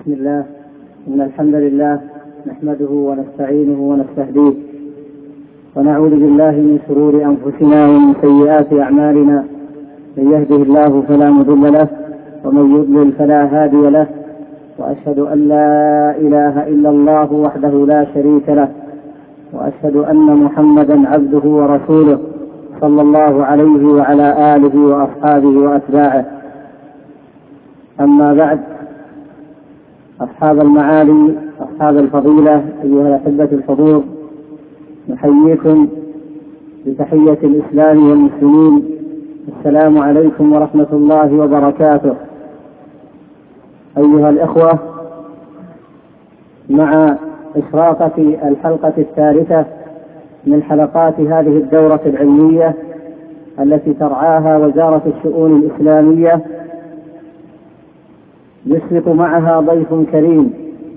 بسم الله. إن الحمد لله نحمده ونستعينه ونستهديه ونعوذ بالله من شرور أنفسنا ومن سيئات أعمالنا. من يهده الله فلا مضل له ومن يضلل فلا هادي له، وأشهد أن لا إله إلا الله وحده لا شريك له، وأشهد أن محمدا عبده ورسوله صلى الله عليه وعلى آله وأصحابه وأتباعه. أما بعد، أصحاب المعالي أصحاب الفضيلة أيها الأحبة الحضور، نحييكم بتحية الإسلام والمسلمين. السلام عليكم ورحمة الله وبركاته. أيها الإخوة، مع إشراقة الحلقة الثالثة من حلقات هذه الدورة العلمية التي ترعاها وزارة الشؤون الإسلامية، يشرف معها ضيف كريم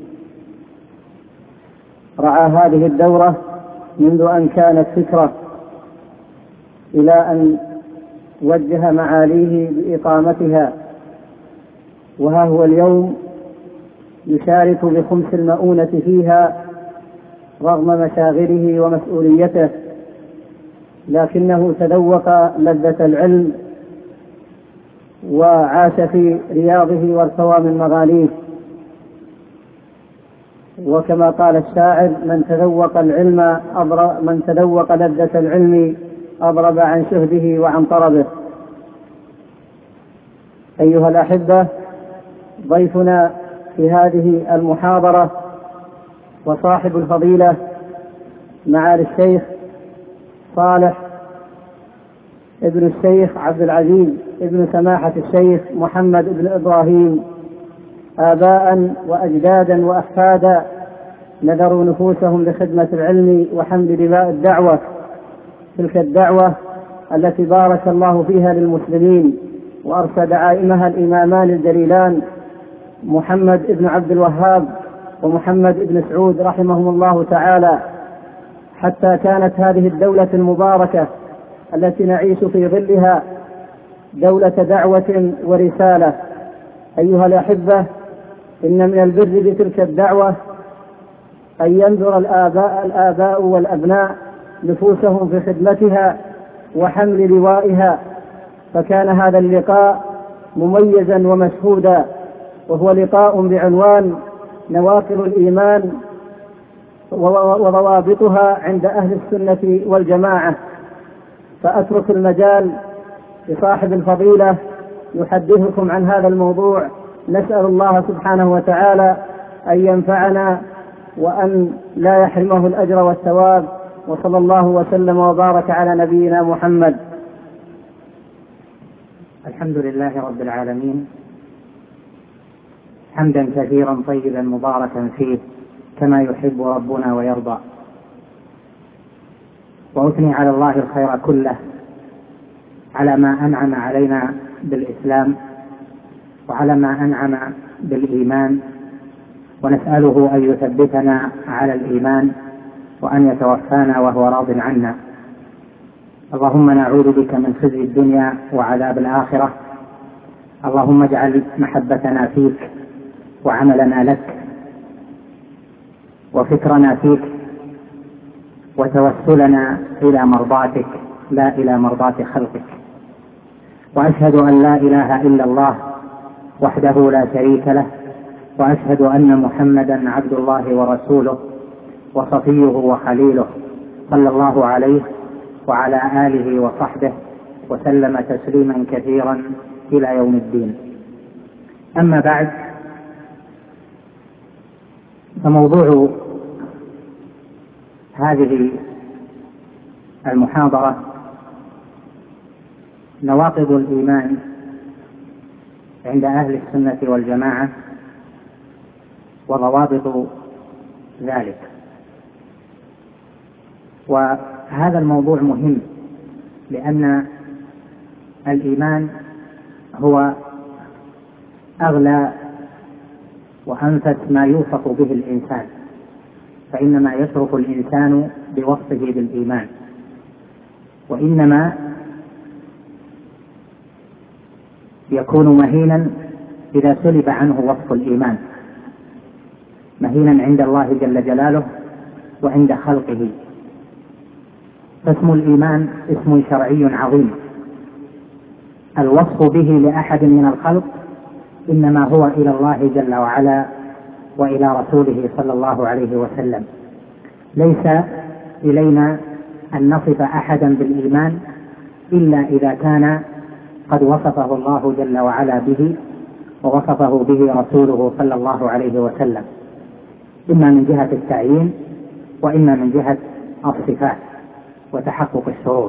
رعى هذه الدورة منذ أن كانت فكرة إلى أن وجه معاليه بإقامتها، وها هو اليوم يشارك بخمس المؤونة فيها رغم مشاغله ومسؤوليته، لكنه تذوق لذة العلم وعاش في رياضه وارتوى من مغانيه. وكما قال الشاعر: من تذوق لذة العلم أضرب عن شهده وعن طربه. أيها الأحبة، ضيفنا في هذه المحاضرة وصاحب الفضيلة معالي الشيخ صالح ابن الشيخ عبد العزيز ابن سماحة الشيخ محمد ابن إبراهيم، آباء وأجدادا وأحفادا نذروا نفوسهم لخدمة العلم وحمل دماء الدعوة، تلك الدعوة التي بارك الله فيها للمسلمين وأرشد دعائمها الإمامان الجليلان محمد ابن عبد الوهاب ومحمد ابن سعود رحمهم الله تعالى، حتى كانت هذه الدولة المباركة التي نعيش في ظلها دولة دعوة ورسالة. أيها الأحبة، إن من البر بتلك الدعوة أن ينذر الآباء والأبناء نفوسهم في خدمتها وحمل لوائها، فكان هذا اللقاء مميزا ومشهودا، وهو لقاء بعنوان نواقض الإيمان وضوابطها عند أهل السنة والجماعة. فأترك المجال لصاحب الفضيلة يحدثكم عن هذا الموضوع. نسأل الله سبحانه وتعالى أن ينفعنا وأن لا يحرمه الأجر والثواب، وصلى الله وسلم وبارك على نبينا محمد. الحمد لله رب العالمين، حمدا كثيرا طيبا مباركا فيه كما يحب ربنا ويرضى، وأثني على الله الخير كله على ما أنعم علينا بالإسلام وعلى ما أنعم بالإيمان، ونسأله أن يثبتنا على الإيمان وأن يتوفانا وهو راض عنا. اللهم نعوذ بك من خزي الدنيا وعذاب الآخرة. اللهم اجعل محبتنا فيك وعملنا لك وفكرنا فيك وتوسلنا إلى مرضاتك لا إلى مرضات خلقك. وأشهد أن لا إله إلا الله وحده لا شريك له، وأشهد أن محمدا عبد الله ورسوله وصفيه وخليله، صلى الله عليه وعلى آله وصحبه وسلم تسليما كثيرا إلى يوم الدين. أما بعد، فموضوع هذه المحاضرة نواقض الإيمان عند أهل السنة والجماعة وضوابط ذلك. وهذا الموضوع مهم، لأن الإيمان هو أغلى وأنفس ما يوصف به الإنسان، فإنما يشرف الإنسان بوصفه بالإيمان، وإنما يكون مهينا إذا سلب عنه وصف الإيمان، مهينا عند الله جل جلاله وعند خلقه. فاسم الإيمان اسم شرعي عظيم، الوصف به لأحد من الخلق إنما هو إلى الله جل وعلا وإلى رسوله صلى الله عليه وسلم. ليس إلينا أن نصف أحدا بالإيمان إلا إذا كان قد وصفه الله جل وعلا به ووصفه به رسوله صلى الله عليه وسلم، إما من جهة التعيين وإما من جهة الصفات وتحقق الشروط.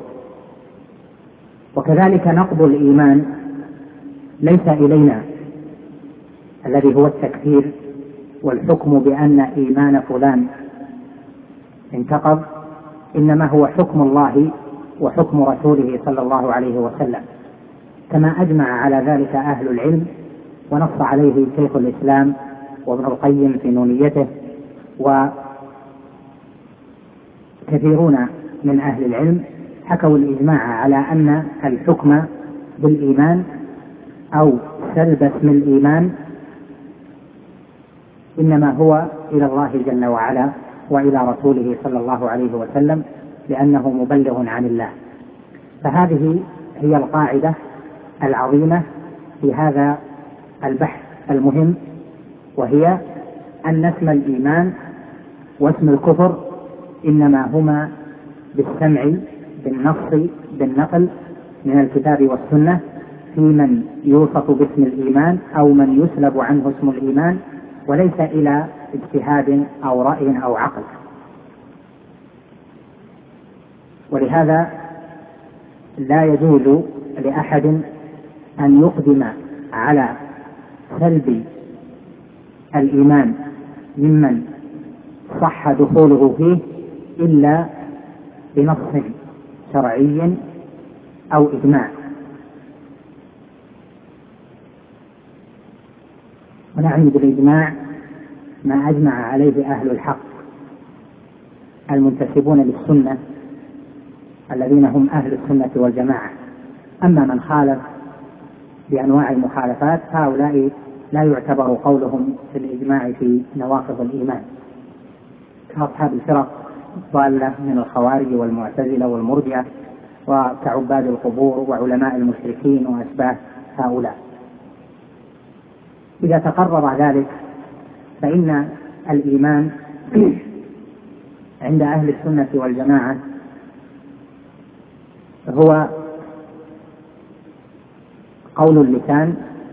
وكذلك نقض الإيمان ليس إلينا الذي هو التكفير والحكم بأن إيمان فلان انتقض، إنما هو حكم الله وحكم رسوله صلى الله عليه وسلم، كما أجمع على ذلك أهل العلم ونص عليه شيخ الإسلام وابن القيم في نونيته وكثيرون من أهل العلم حكوا الإجماع على أن الحكم بالإيمان أو سلب اسم الإيمان إنما هو إلى الله جل وعلا وإلى رسوله صلى الله عليه وسلم، لأنه مبلغ عن الله. فهذه هي القاعدة العظيمة في هذا البحث المهم، وهي أن اسم الإيمان واسم الكفر إنما هما بالسمع بالنص بالنقل من الكتاب والسنة في من يوصف باسم الإيمان أو من يسلب عنه اسم الإيمان، وليس إلى اجتهاد أو رأي أو عقل. ولهذا لا يجوز لأحد أن يقدم على سلب الإيمان ممن صح دخوله فيه إلا بنص شرعي أو إجماع. ونعني بالإجماع ما أجمع عليه أهل الحق المنتسبون للسنة الذين هم أهل السنة والجماعة. أما من خالف بأنواع المخالفات هؤلاء لا يعتبر قولهم في الإجماع في نواقض الإيمان، كأصحاب الفرق الضالة من الخوارج والمعتزلة والمرجئة وكعباد القبور وعلماء المشركين وأشباه هؤلاء. إذا تقرر ذلك فإن الإيمان عند أهل السنة والجماعة هو قول اللسان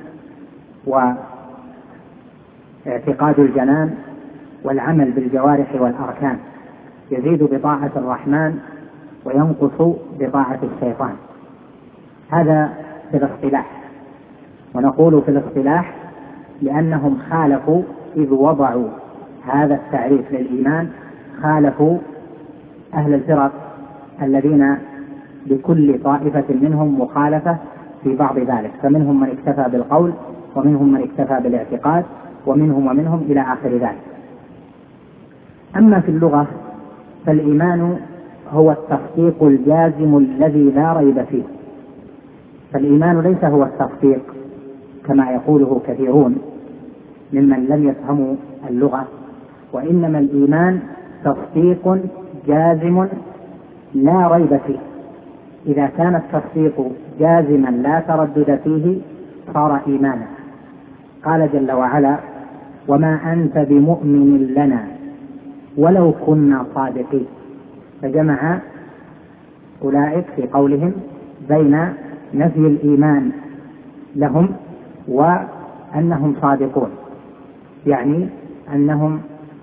واعتقاد الجنان والعمل بالجوارح والأركان، يزيد بطاعة الرحمن وينقص بطاعة الشيطان. هذا في الاصطلاح، ونقول في الاصطلاح لأنهم خالفوا إذ وضعوا هذا التعريف للإيمان، خالفوا أهل الفرق الذين لكل طائفة منهم مخالفة في بعض ذلك، فمنهم من اكتفى بالقول ومنهم من اكتفى بالاعتقاد ومنهم إلى آخر ذلك. أما في اللغة فالإيمان هو التصديق الجازم الذي لا ريب فيه. فالإيمان ليس هو التصديق كما يقوله كثيرون ممن لم يفهموا اللغة، وإنما الإيمان تصديق جازم لا ريب فيه. إذا كان التصديق جازما لا تردد فيه صار إيمانا. قال جل وعلا: وما أنت بمؤمن لنا ولو كنا صادقين. فجمع أولئك في قولهم بين نفي الإيمان لهم وأنهم صادقون، يعني أنهم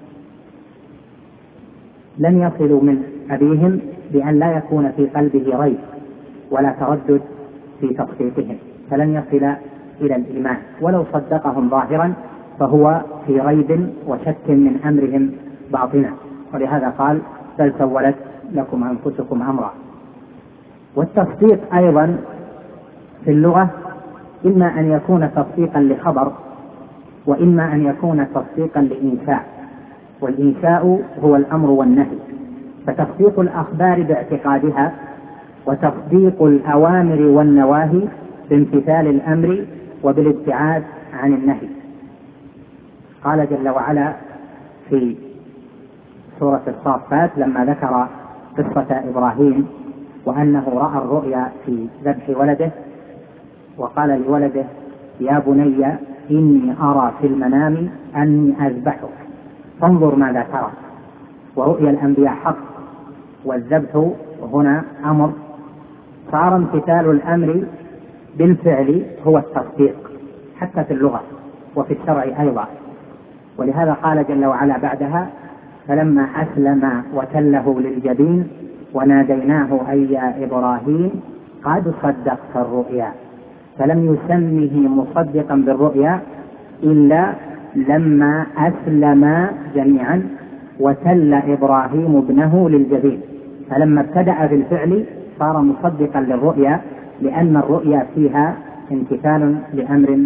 لن يصلوا من أبيهم بأن لا يكون في قلبه ريب ولا تردد في تصديقهم، فلن يصل إلى الإيمان، ولو صدقهم ظاهرا فهو في ريب وشك من أمرهم باطنا. ولهذا قال: بل سولت لكم أنفسكم أمرا. والتصديق أيضا في اللغة إما أن يكون تصديقا لخبر وإما أن يكون تصديقا لإنشاء، والإنشاء هو الأمر والنهي. فتصديق الأخبار باعتقادها وتصديق الأوامر والنواهي بامتثال الأمر وبالابتعاد عن النهي. قال جل وعلا: في سورة الصافات لما ذكر قصة إبراهيم وأنه رأى الرؤيا في ذبح ولده، وقال لولده: يا بني إني أرى في المنام أني أذبحك فانظر ماذا ترى. ورؤيا الأنبياء حق، والذبح هنا أمر، صار امتثال الأمر بالفعل هو التصديق حتى في اللغة وفي الشرع أيضا. ولهذا قال جل وعلا بعدها: فلما أسلم وتله للجبين وناديناه أي يا إبراهيم قد صدقت الرؤيا. فلم يسمه مصدقا بالرؤيا إلا لما أسلم جميعا وتل إبراهيم ابنه للجبين، فلما ابتدأ بالفعل صار مصدقا للرؤيا، لأن الرؤيا فيها امتثال لأمر،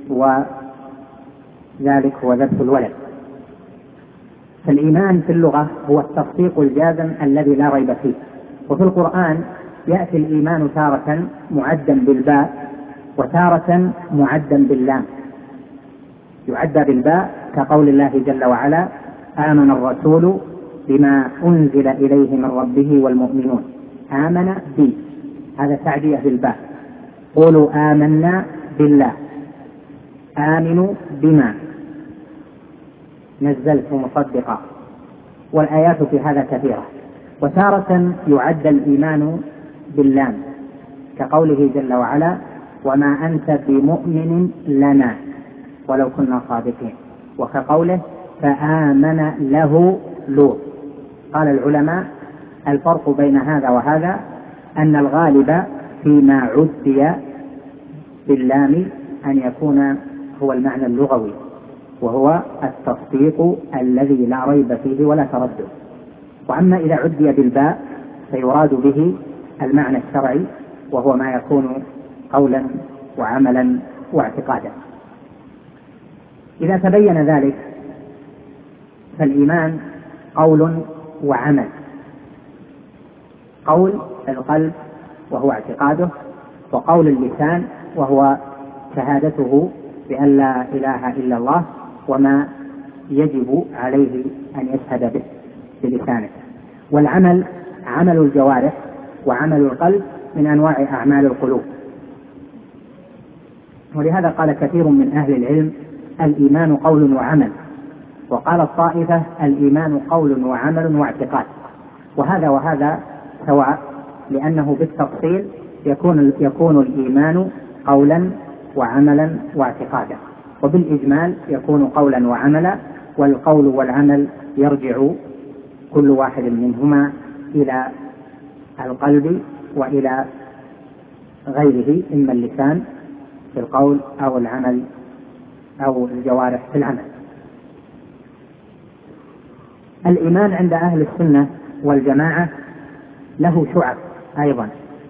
وذلك هو ذبح الولد. فالإيمان في اللغة هو التصديق الجازم الذي لا ريب فيه. وفي القرآن يأتي الإيمان تارة معدا بالباء وتارة معدا باللام. يعد بالباء كقول الله جل وعلا: آمن الرسول بما أنزل إليه من ربه والمؤمنون. آمن بي، هذا تعدية بالباء. قولوا آمنا بالله، آمنوا بما نزلت مصدقا، والآيات في هذا كثيرة. وتارة يعد الإيمان باللام كقوله جل وعلا: وما أنت بمؤمن لنا ولو كنا صادقين، وكقوله: فآمن له لوط. قال العلماء: الفرق بين هذا وهذا أن الغالب فيما عدي باللام أن يكون هو المعنى اللغوي، وهو التصديق الذي لا ريب فيه ولا تردد. وأما إذا عدي بالباء فيراد به المعنى الشرعي، وهو ما يكون قولا وعملا واعتقادا. إذا تبين ذلك فالإيمان قول وعمل. قول القلب وهو اعتقاده، وقول اللسان وهو شهادته بأن لا إله إلا الله وما يجب عليه أن يشهد به بلسانه. والعمل عمل الجوارح وعمل القلب من أنواع أعمال القلوب. ولهذا قال كثير من أهل العلم: الإيمان قول وعمل. وقال الطائفة: الإيمان قول وعمل واعتقاد. وهذا وهذا سواء، لأنه بالتفصيل يكون الإيمان قولا وعملا واعتقادا، وبالإجمال يكون قولا وعملا. والقول والعمل يرجع كل واحد منهما إلى القلب وإلى غيره، إما اللسان في القول أو العمل أو الجوارح في العمل. الإيمان عند أهل السنة والجماعة له شعب أيضا،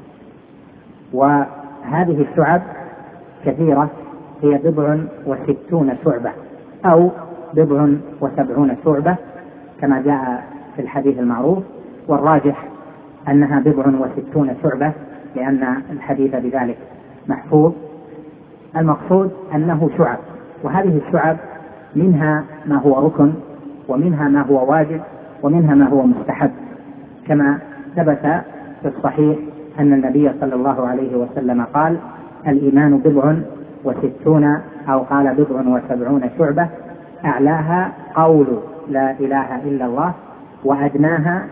وهذه الشعب كثيرة، هي 67 شعبة أو 70 شعبة كما جاء في الحديث المعروف، والراجح أنها 67 شعبة لأن الحديث بذلك محفوظ. المقصود أنه شعب، وهذه الشعب منها ما هو ركن، ومنها ما هو واجب، ومنها ما هو مستحب، كما ثبت في الصحيح أن النبي صلى الله عليه وسلم قال: الإيمان 67 أو قال 70 شعبة، أعلاها قول لا إله إلا الله، وأدناها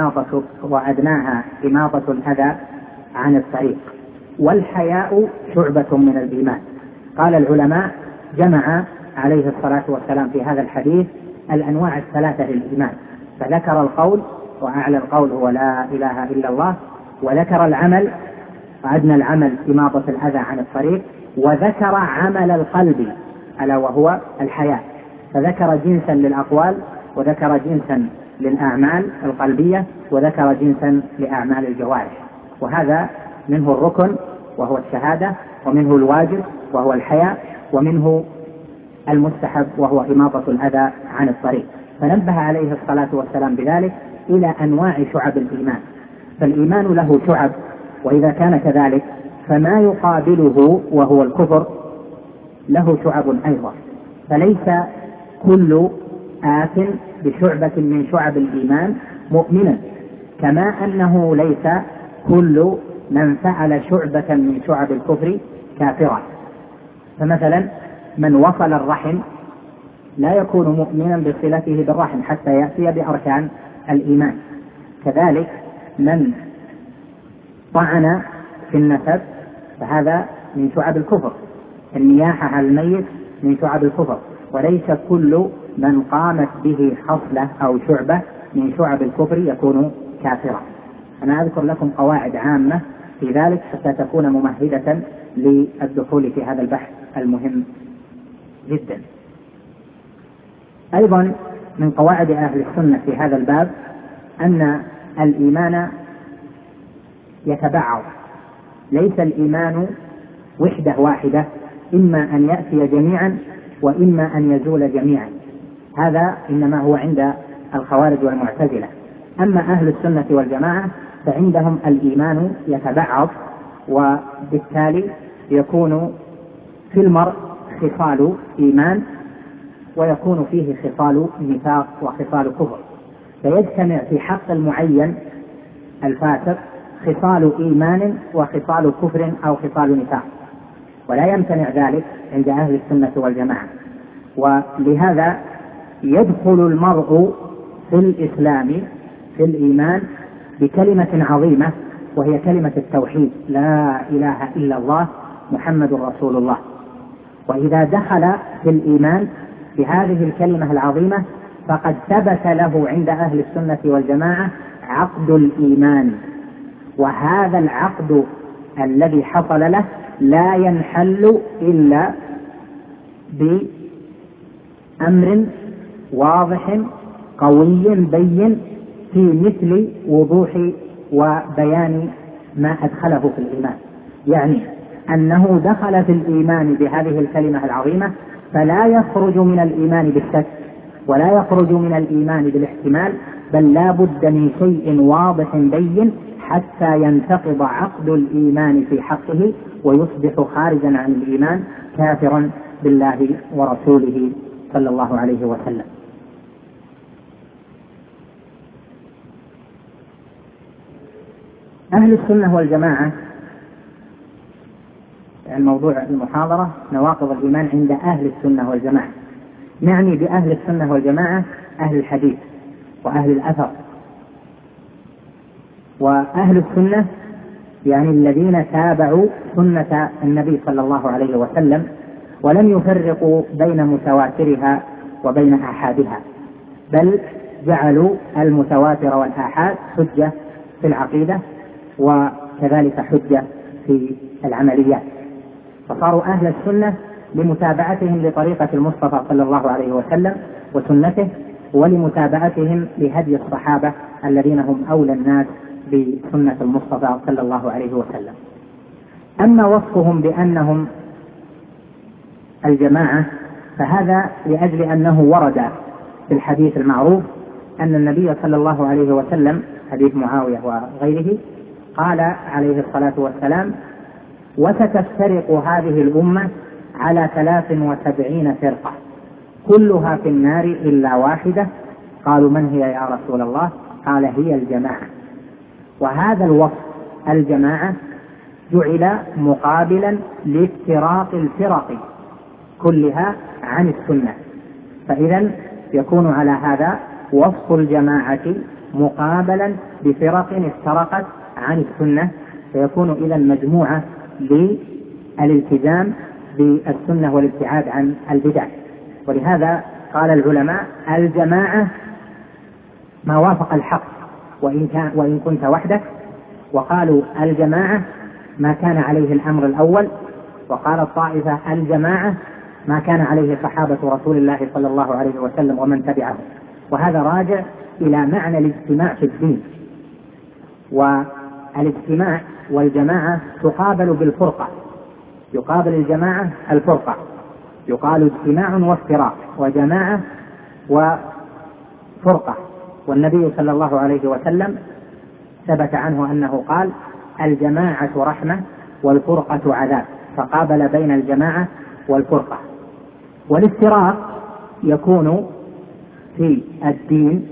إماطة الأذى عن الطريق، والحياء شعبة من الإيمان. قال العلماء: جمع عليه الصلاة والسلام في هذا الحديث الأنواع الثلاثة للإيمان، فذكر القول، وأعلى القول هو لا إله إلا الله، وذكر العمل، وأدنى العمل إماطة الأذى عن الطريق، وذكر عمل القلب ألا وهو الحياء، فذكر جنسا للأقوال، وذكر جنسا للأعمال القلبية، وذكر جنسا لأعمال الجوارح. وهذا منه الركن وهو الشهادة، ومنه الواجب وهو الحياء، ومنه المستحب وهو إماطة الأذى عن الطريق. فنبه عليه الصلاة والسلام بذلك إلى أنواع شعب الإيمان. فالإيمان له شعب، وإذا كان كذلك فما يقابله وهو الكفر له شعب أيضا. فليس كل آت بشعبة من شعب الإيمان مؤمنا، كما أنه ليس كل من فعل شعبة من شعب الكفر كافرا. فمثلا من وصل الرحم لا يكون مؤمنا بصلته بالرحم حتى يأتي بأركان الإيمان. كذلك من طعن في النسب فهذا من شعب الكفر، النياحة على الميت من شعب الكفر، وليس كل من قامت به خصلة أو شعبة من شعب الكفر يكون كافرا. أنا أذكر لكم قواعد عامة في ذلك حتى تكون ممهدة للدخول في هذا البحث المهم جدا. أيضا من قواعد أهل السنة في هذا الباب أن الإيمان يتبعض، ليس الإيمان وحدة واحدة، إما أن يأتي جميعا وإما أن يزول جميعا. هذا إنما هو عند الخوارج والمعتزلة. أما أهل السنة والجماعة فعندهم الإيمان يتبعض، وبالتالي يكون في المرء خصال إيمان ويكون فيه خصال نفاق وخصال كفر، فيجتمع في حق المعين الفاسق خصال إيمان وخصال كفر أو خصال نفاق، ولا يمتنع ذلك عند أهل السنة والجماعة. ولهذا يدخل المرء في الإسلام في الإيمان بكلمة عظيمة وهي كلمة التوحيد، لا إله إلا الله محمد رسول الله. وإذا دخل في الإيمان بهذه الكلمة العظيمة فقد ثبت له عند أهل السنة والجماعة عقد الإيمان، وهذا العقد الذي حصل له لا ينحل إلا بأمر واضح قوي بين في مثل وضوح وبيان ما أدخله في الإيمان، يعني أنه دخل في الإيمان بهذه الكلمة العظيمة فلا يخرج من الإيمان بالشك ولا يخرج من الإيمان بالاحتمال، بل لا بد من شيء واضح بين حتى ينتقض عقد الإيمان في حقه ويصبح خارجا عن الإيمان كافرا بالله ورسوله صلى الله عليه وسلم. أهل السنة والجماعة، الموضوع المحاضرة نواقض الإيمان عند أهل السنة والجماعة، نعني بأهل السنة والجماعة أهل الحديث وأهل الأثر. وأهل السنة يعني الذين تابعوا سنة النبي صلى الله عليه وسلم ولم يفرقوا بين متواترها وبين آحادها، بل جعلوا المتواتر والآحاد حجة في العقيدة وكذلك حجة في العمليات، فصاروا أهل السنة لمتابعتهم لطريقة المصطفى صلى الله عليه وسلم وسنته، ولمتابعتهم لهدي الصحابة الذين هم أولى الناس بسنة المصطفى صلى الله عليه وسلم. أما وصفهم بأنهم الجماعة فهذا لأجل أنه ورد في الحديث المعروف أن النبي صلى الله عليه وسلم، حديث معاوية وغيره، قال عليه الصلاة والسلام: وستفترق هذه الأمة على 73 فرقة كلها في النار إلا واحدة. قالوا: من هي يا رسول الله؟ قال: هي الجماعة. وهذا الوصف الجماعة جعل مقابلا لافتراق الفرق كلها عن السنة، فإذا يكون على هذا وصف الجماعة مقابلا بفرق افترقت عن السنة، فيكون إذا مجموعة للالتزام بالسنة والابتعاد عن البدع. ولهذا قال العلماء: الجماعة ما وافق الحق وإن كنت وحدك. وقالوا: الجماعة ما كان عليه الأمر الأول. وقال الطائفة: الجماعة ما كان عليه صحابة رسول الله صلى الله عليه وسلم ومن تبعه. وهذا راجع إلى معنى الاجتماع في الدين، والاجتماع والجماعة تقابل بالفرقة، يقابل الجماعة الفرقة، يقال اجتماع وافتراق وجماعة وفرقة. والنبي صلى الله عليه وسلم ثبت عنه أنه قال: الجماعة رحمة والفرقة عذاب، فقابل بين الجماعة والفرقة. والافتراق يكون في الدين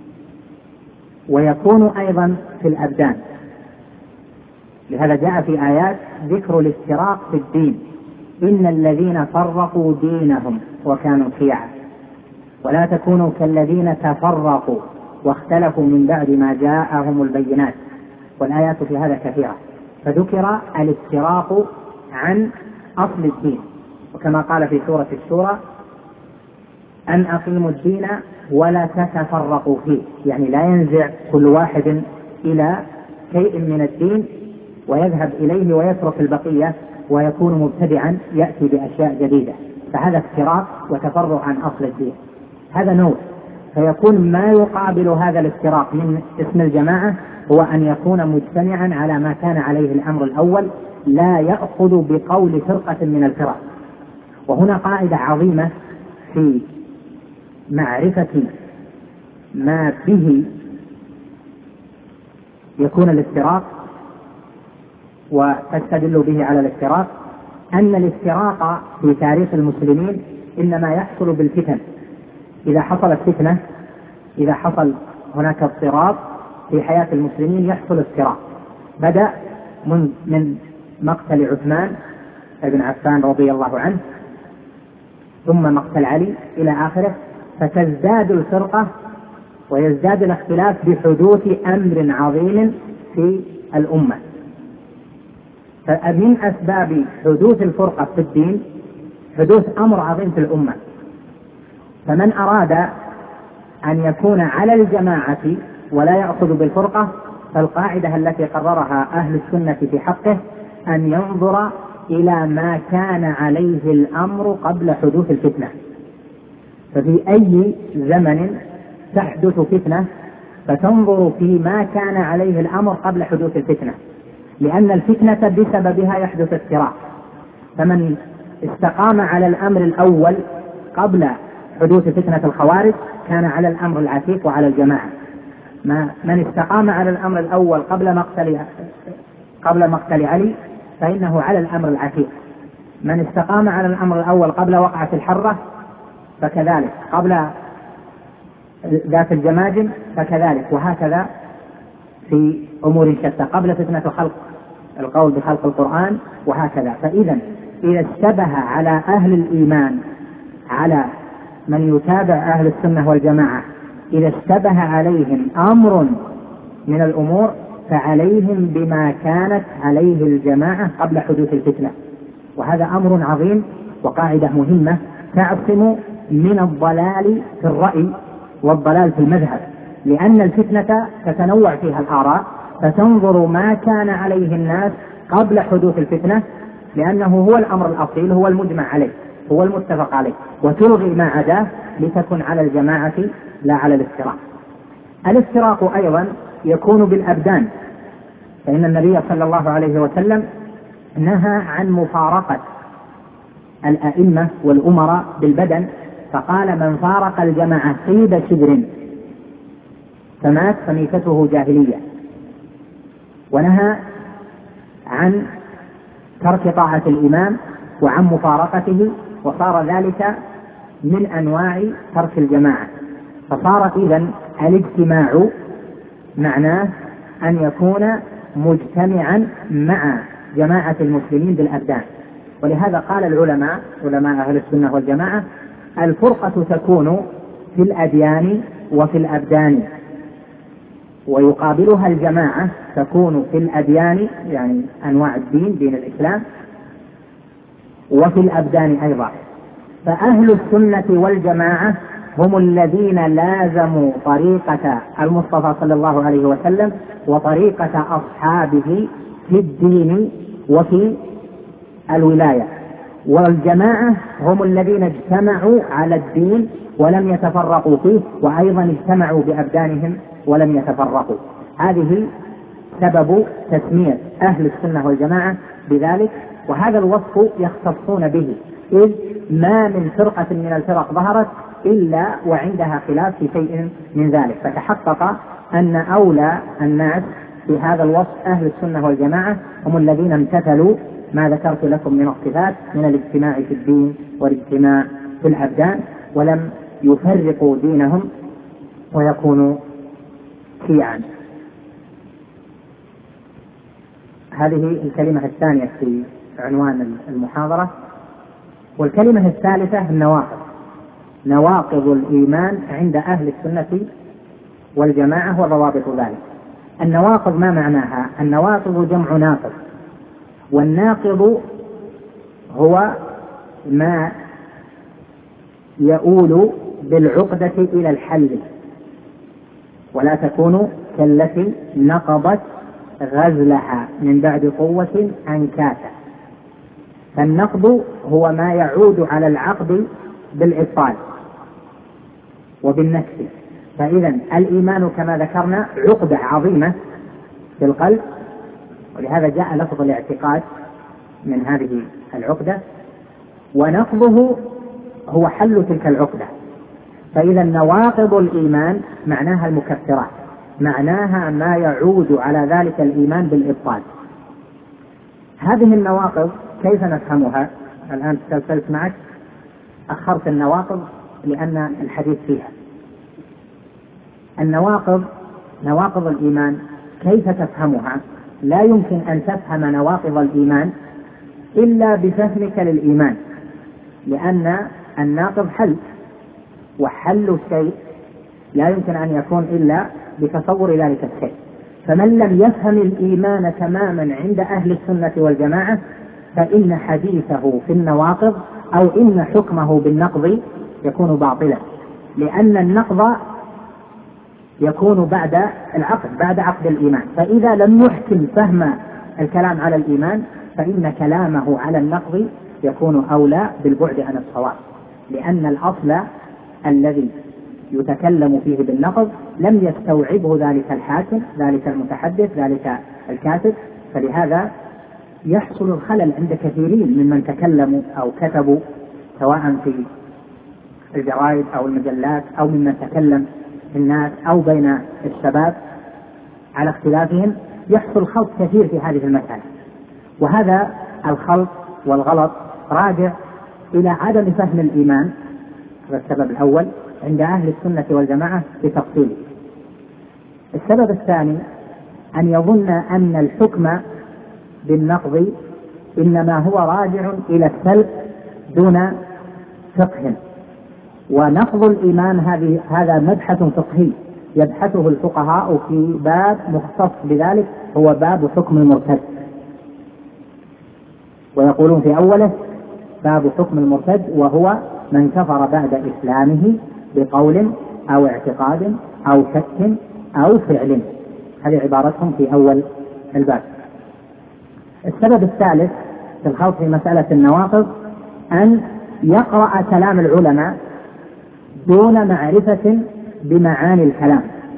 ويكون أيضا في الأبدان. لهذا جاء في آيات ذكر الافتراق في الدين: إن الذين فرقوا دينهم وكانوا شيعا ولا تكونوا كالذين تفرقوا واختلفوا من بعد ما جاءهم البينات. والآيات في هذا كثيرة. فذكر الافتراق عن أصل الدين، وكما قال في سورة الشورى: أن أقيموا الدين ولا تتفرقوا فيه، يعني لا ينزع كل واحد إلى شيء من الدين ويذهب إليه ويترك البقية ويكون مبتدعا يأتي بأشياء جديدة. فهذا افتراق وتفرع عن أصل الدين، هذا نوع. فيكون ما يقابل هذا الافتراق من اسم الجماعة هو أن يكون مجتمعا على ما كان عليه الأمر الأول، لا يأخذ بقول فرقة من الفرق. وهنا قاعدة عظيمة في معرفة ما به يكون الافتراق وتستدل به على الافتراق: أن الافتراق في تاريخ المسلمين إنما يحصل بالفتن. إذا حصلت فتنة، إذا حصل هناك اضطراب في حياة المسلمين يحصل افتراق. بدأ من مقتل عثمان بن عفان رضي الله عنه، ثم مقتل علي إلى آخره، فتزداد الفرقة ويزداد الاختلاف بحدوث أمر عظيم في الأمة. فمن أسباب حدوث الفرقة في الدين حدوث أمر عظيم في الأمة. فمن أراد أن يكون على الجماعة ولا يأخذ بالفرقة، فالقاعدة التي قررها أهل السنة في حقه أن ينظر إلى ما كان عليه الأمر قبل حدوث الفتنة. ففي أي زمن تحدث فتنة فتنظر في ما كان عليه الأمر قبل حدوث الفتنة، لأن الفتنة بسببها يحدث افتراق. فمن استقام على الأمر الأول قبل حدوث فتنة الخوارج كان على الأمر العتيق وعلى الجماعة. من استقام على الأمر الأول قبل مقتل علي فإنه على الأمر العتيق. من استقام على الأمر الأول قبل وقعة الحرة فكذلك، قبل ذات الجماجم فكذلك، وهكذا في أمور شتى، قبل فتنة خلق القول بخلق القرآن وهكذا. فإذا إذا اشتبه على أهل الإيمان، على من يتابع أهل السنة والجماعة، إذا اشتبه عليهم أمر من الأمور فعليهم بما كانت عليه الجماعة قبل حدوث الفتنة. وهذا أمر عظيم وقاعدة مهمة تعصم من الضلال في الرأي والضلال في المذهب، لأن الفتنة تتنوع فيها الآراء، فتنظر ما كان عليه الناس قبل حدوث الفتنة لأنه هو الأمر الأصيل، هو المجمع عليه، هو المتفق عليه، وتلغي ما عداه لتكن على الجماعة لا على الافتراق. الافتراق أيضا يكون بالأبدان، فإن النبي صلى الله عليه وسلم نهى عن مفارقة الأئمة والأمراء بالبدن، فقال: من فارق الجماعة قيد شبر فمات فميتته جاهلية. ونهى عن ترك طاعة الإمام وعن مفارقته، وصار ذلك من أنواع ترك الجماعة. فصار إذن الاجتماع معناه أن يكون مجتمعا مع جماعة المسلمين بالأبدان. ولهذا قال العلماء، علماء أهل السنة والجماعة: الفرقة تكون في الأديان وفي الأبدان، ويقابلها الجماعة تكون في الأديان يعني أنواع الدين، دين الإسلام، وفي الأبدان أيضا. فأهل السنة والجماعة هم الذين لازموا طريقة المصطفى صلى الله عليه وسلم وطريقة أصحابه في الدين وفي الولاية. والجماعة هم الذين اجتمعوا على الدين ولم يتفرقوا فيه، وأيضا اجتمعوا بأبدانهم ولم يتفرقوا. هذه سبب تسمية أهل السنة والجماعة بذلك، وهذا الوصف يختصون به، إذ ما من فرقة من الفرق ظهرت إلا وعندها خلاف في شيء من ذلك. فتحقق أن أولى الناس في هذا الوصف أهل السنة والجماعة هم الذين امتثلوا ما ذكرت لكم من الصفات من الاجتماع في الدين والاجتماع في الأبدان، ولم يفرقوا دينهم ويكونوا شيعا. هذه الكلمة الثانية في عنوان المحاضرة. والكلمة الثالثة النواقض، نواقض الإيمان عند أهل السنة والجماعة وضوابط ذلك. النواقض ما معناها؟ النواقض جمع ناقض، والناقض هو ما يؤول بالعقدة إلى الحل، ولا تكون كالتي نقضت غزلها من بعد قوة أنكاثا. فالنقض هو ما يعود على العقد بالإبطال وبالنكس. فإذا الإيمان كما ذكرنا عقدة عظيمة في القلب، ولهذا جاء لفظ الاعتقاد من هذه العقدة، ونقضه هو حل تلك العقدة. فإذا نواقض الإيمان معناها المكفرات، معناها ما يعود على ذلك الإيمان بالإبطال. هذه النواقض كيف نفهمها؟ الآن تسلسلت معك، أخرت النواقض لأن الحديث فيها. النواقض، نواقض الإيمان كيف تفهمها؟ لا يمكن أن تفهم نواقض الإيمان إلا بفهمك للإيمان، لأن الناقض حل، وحل الشيء لا يمكن أن يكون إلا بتصور ذلك الشيء. فمن لم يفهم الإيمان تماما عند أهل السنة والجماعة فإن حديثه في النواقض أو إن حكمه بالنقض يكون باطلا، لأن النقض يكون بعد العقد، بعد عقد الإيمان. فإذا لم يحكم فهم الكلام على الإيمان فإن كلامه على النقض يكون أولى بالبعد عن الصواب، لأن الأصل الذي يتكلم فيه بالنقض لم يستوعبه ذلك الحاكم، ذلك المتحدث، ذلك الكاتب. فلهذا يحصل الخلل عند كثيرين ممن تكلموا أو كتبوا، سواء في الجرائد أو المجلات أو ممن تكلم في الناس أو بين الشباب على اختلافهم. يحصل خلط كثير في هذه المسألة، وهذا الخلط والغلط راجع إلى عدم فهم الإيمان، هذا السبب الأول عند أهل السنة والجماعة بتفصيله. السبب الثاني أن يظن أن الحكم بالنقض إنما هو راجع إلى السلب دون فقه، ونقض الإيمان هذا مبحث فقهي يبحثه الفقهاء في باب مختص بذلك، هو باب حكم المرتد، ويقولون في أوله باب حكم المرتد، وهو من كفر بعد إسلامه بقول أو اعتقاد أو شك أو فعل. هذه عبارتهم في أول الباب. السبب الثالث في الخوض في مسألة النواقض أن يقرأ كلام العلماء دون معرفة بمعاني الكلام.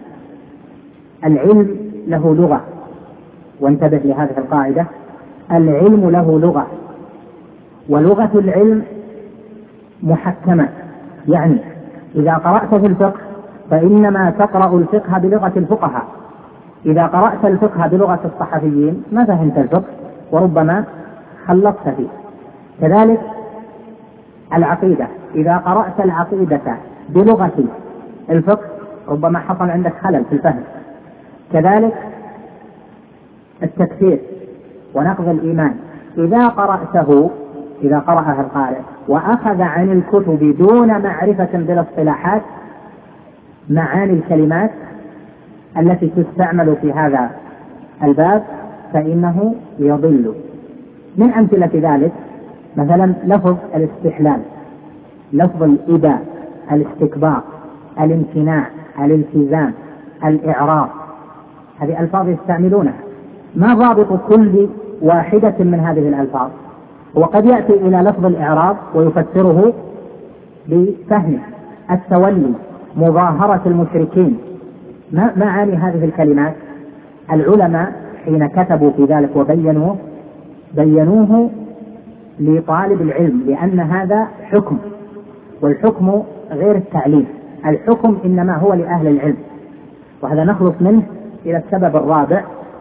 العلم له لغة، وانتبه لهذه القاعدة، العلم له لغة، ولغة العلم محكمة. يعني إذا قرأت في الفقه فإنما تقرأ الفقه بلغة الفقهاء، إذا قرأت الفقه بلغة الصحفيين ما فهمت الفقه وربما خلطت فيه. كذلك العقيدة، إذا قرأت العقيدة بلغة الفقه ربما حصل عندك خلل في الفهم. كذلك التكفير ونقض الإيمان، إذا قرأها القارئ وأخذ عن الكتب دون معرفة بالاصطلاحات معاني الكلمات التي تستعمل في هذا الباب فإنه يضل. من أمثلة ذلك مثلا لفظ الاستحلال، لفظ الإباء، الاستكبار، الامتناع، الالتزام، الإعراض، هذه ألفاظ يستعملونها. ما ضابط كل واحدة من هذه الألفاظ؟ وقد يأتي إلى لفظ الإعراض ويفسره بفهمه، التولي، مظاهرة المشركين. ما معاني هذه الكلمات؟ العلماء حين كتبوا في ذلك بينوه لطالب العلم، لأن هذا حكم، والحكم غير التعليم، الحكم إنما هو لأهل العلم. وهذا نخلص منه إلى السبب الرابع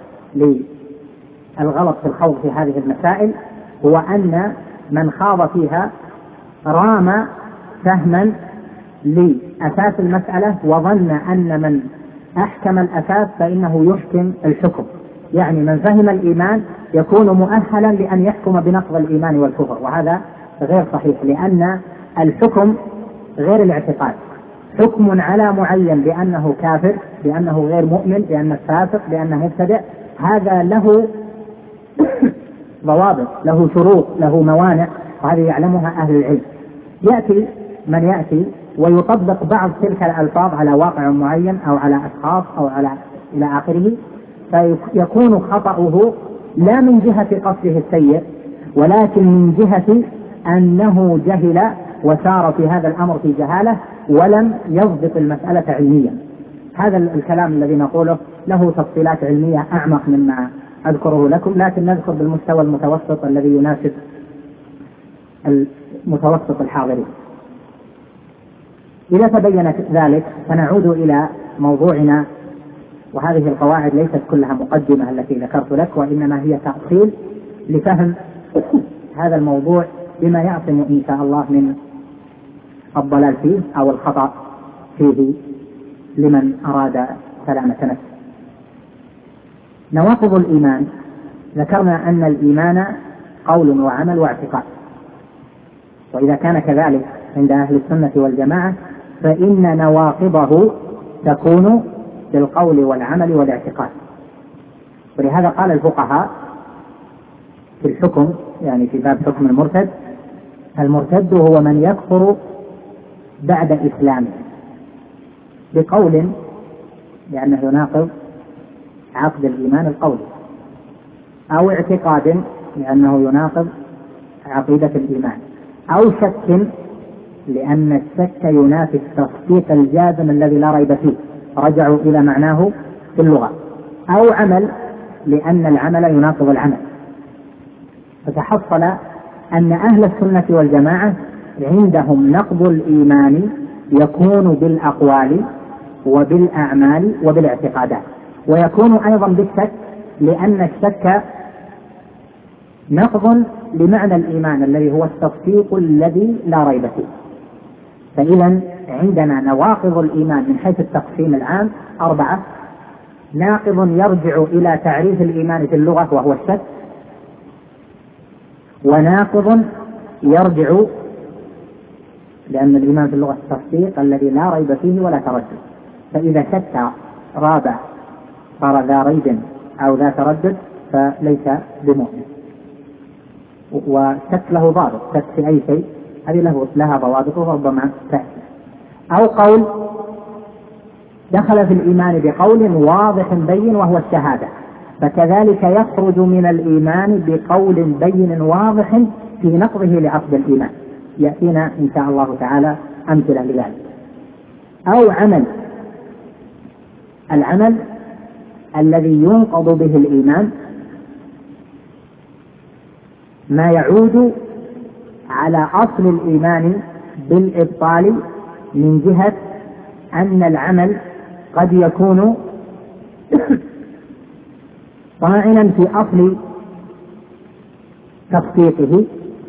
للغلط في الخوض في هذه المسائل، هو أن من خاض فيها رام فهما لأساس المسألة وظن أن من أحكم الأساس فإنه يحكم الحكم، يعني من فهم الإيمان يكون مؤهلا لأن يحكم بنقض الإيمان والكفر، وهذا غير صحيح، لأن الحكم غير الاعتقاد. حكم على معين بأنه كافر، بأنه غير مؤمن، بأنه فاسق، بأنه مبتدع، هذا له ضوابط، له شروط، له موانع، وهذه يعلمها أهل العلم. يأتي من يأتي ويطبق بعض تلك الألفاظ على واقع معين أو على أشخاص أو على إلى آخره، فيكون خطأه لا من جهة قصده السيء، ولكن من جهة أنه جهل وسار في هذا الأمر في جهالة ولم يضبط المسألة علميا. هذا الكلام الذي نقوله له تفصيلات علمية أعمق مما أذكره لكم، لكن نذكر بالمستوى المتوسط الذي يناسب المتوسط الحاضرين. إذا تبينت ذلك فنعود إلى موضوعنا، وهذه القواعد ليست كلها مقدمة التي ذكرت لك، وإنما هي تأصيل لفهم هذا الموضوع بما يعصم إن شاء الله من الضلال فيه أو الخطأ فيه لمن أراد سلامة نفسه. نواقض الإيمان، ذكرنا أن الإيمان قول وعمل واعتقاد، وإذا كان كذلك عند أهل السنة والجماعة فإن نواقضه تكون بالقول والعمل والاعتقاد. ولهذا قال الفقهاء في الحكم، يعني في باب حكم المرتد: المرتد هو من يكفر بعد إسلامه بقول، لأنه يناقض عقد الإيمان القولي، أو اعتقاد لأنه يناقض عقيدة الإيمان، أو شك لأن الشك ينافي التصديق الجازم الذي لا ريب فيه، رجعوا إلى معناه في اللغة، أو عمل لأن العمل يناقض العمل. فتحصل أن أهل السنة والجماعة عندهم نقض الإيمان يكون بالأقوال وبالأعمال وبالاعتقادات، ويكون أيضا بالشك، لأن الشك نقض لمعنى الإيمان الذي هو التصديق الذي لا ريب فيه. فإذا عندنا نواقض الإيمان من حيث التقسيم العام 4: ناقض يرجع إلى تعريف الإيمان في اللغة وهو الشك، وناقض يرجع، لأن الإيمان في اللغة التصديق الذي لا ريب فيه ولا تردد، فإذا شك رابع صار ذا ريب أو ذا تردد فليس بمؤمن. وشك له ضابط، شك في أي شيء هذه لها ضوابط وربما تأتي. أو قول دخل في الإيمان بقول واضح بين وهو الشهادة، فكذلك يخرج من الإيمان بقول بين واضح في نقضه لعقد الإيمان، يأتينا إن شاء الله تعالى أمثلة لذلك. أو عمل، العمل الذي ينقض به الإيمان ما يعود على أصل الإيمان بالإبطال، من جهة أن العمل قد يكون طاعنا في أصل تصديقه،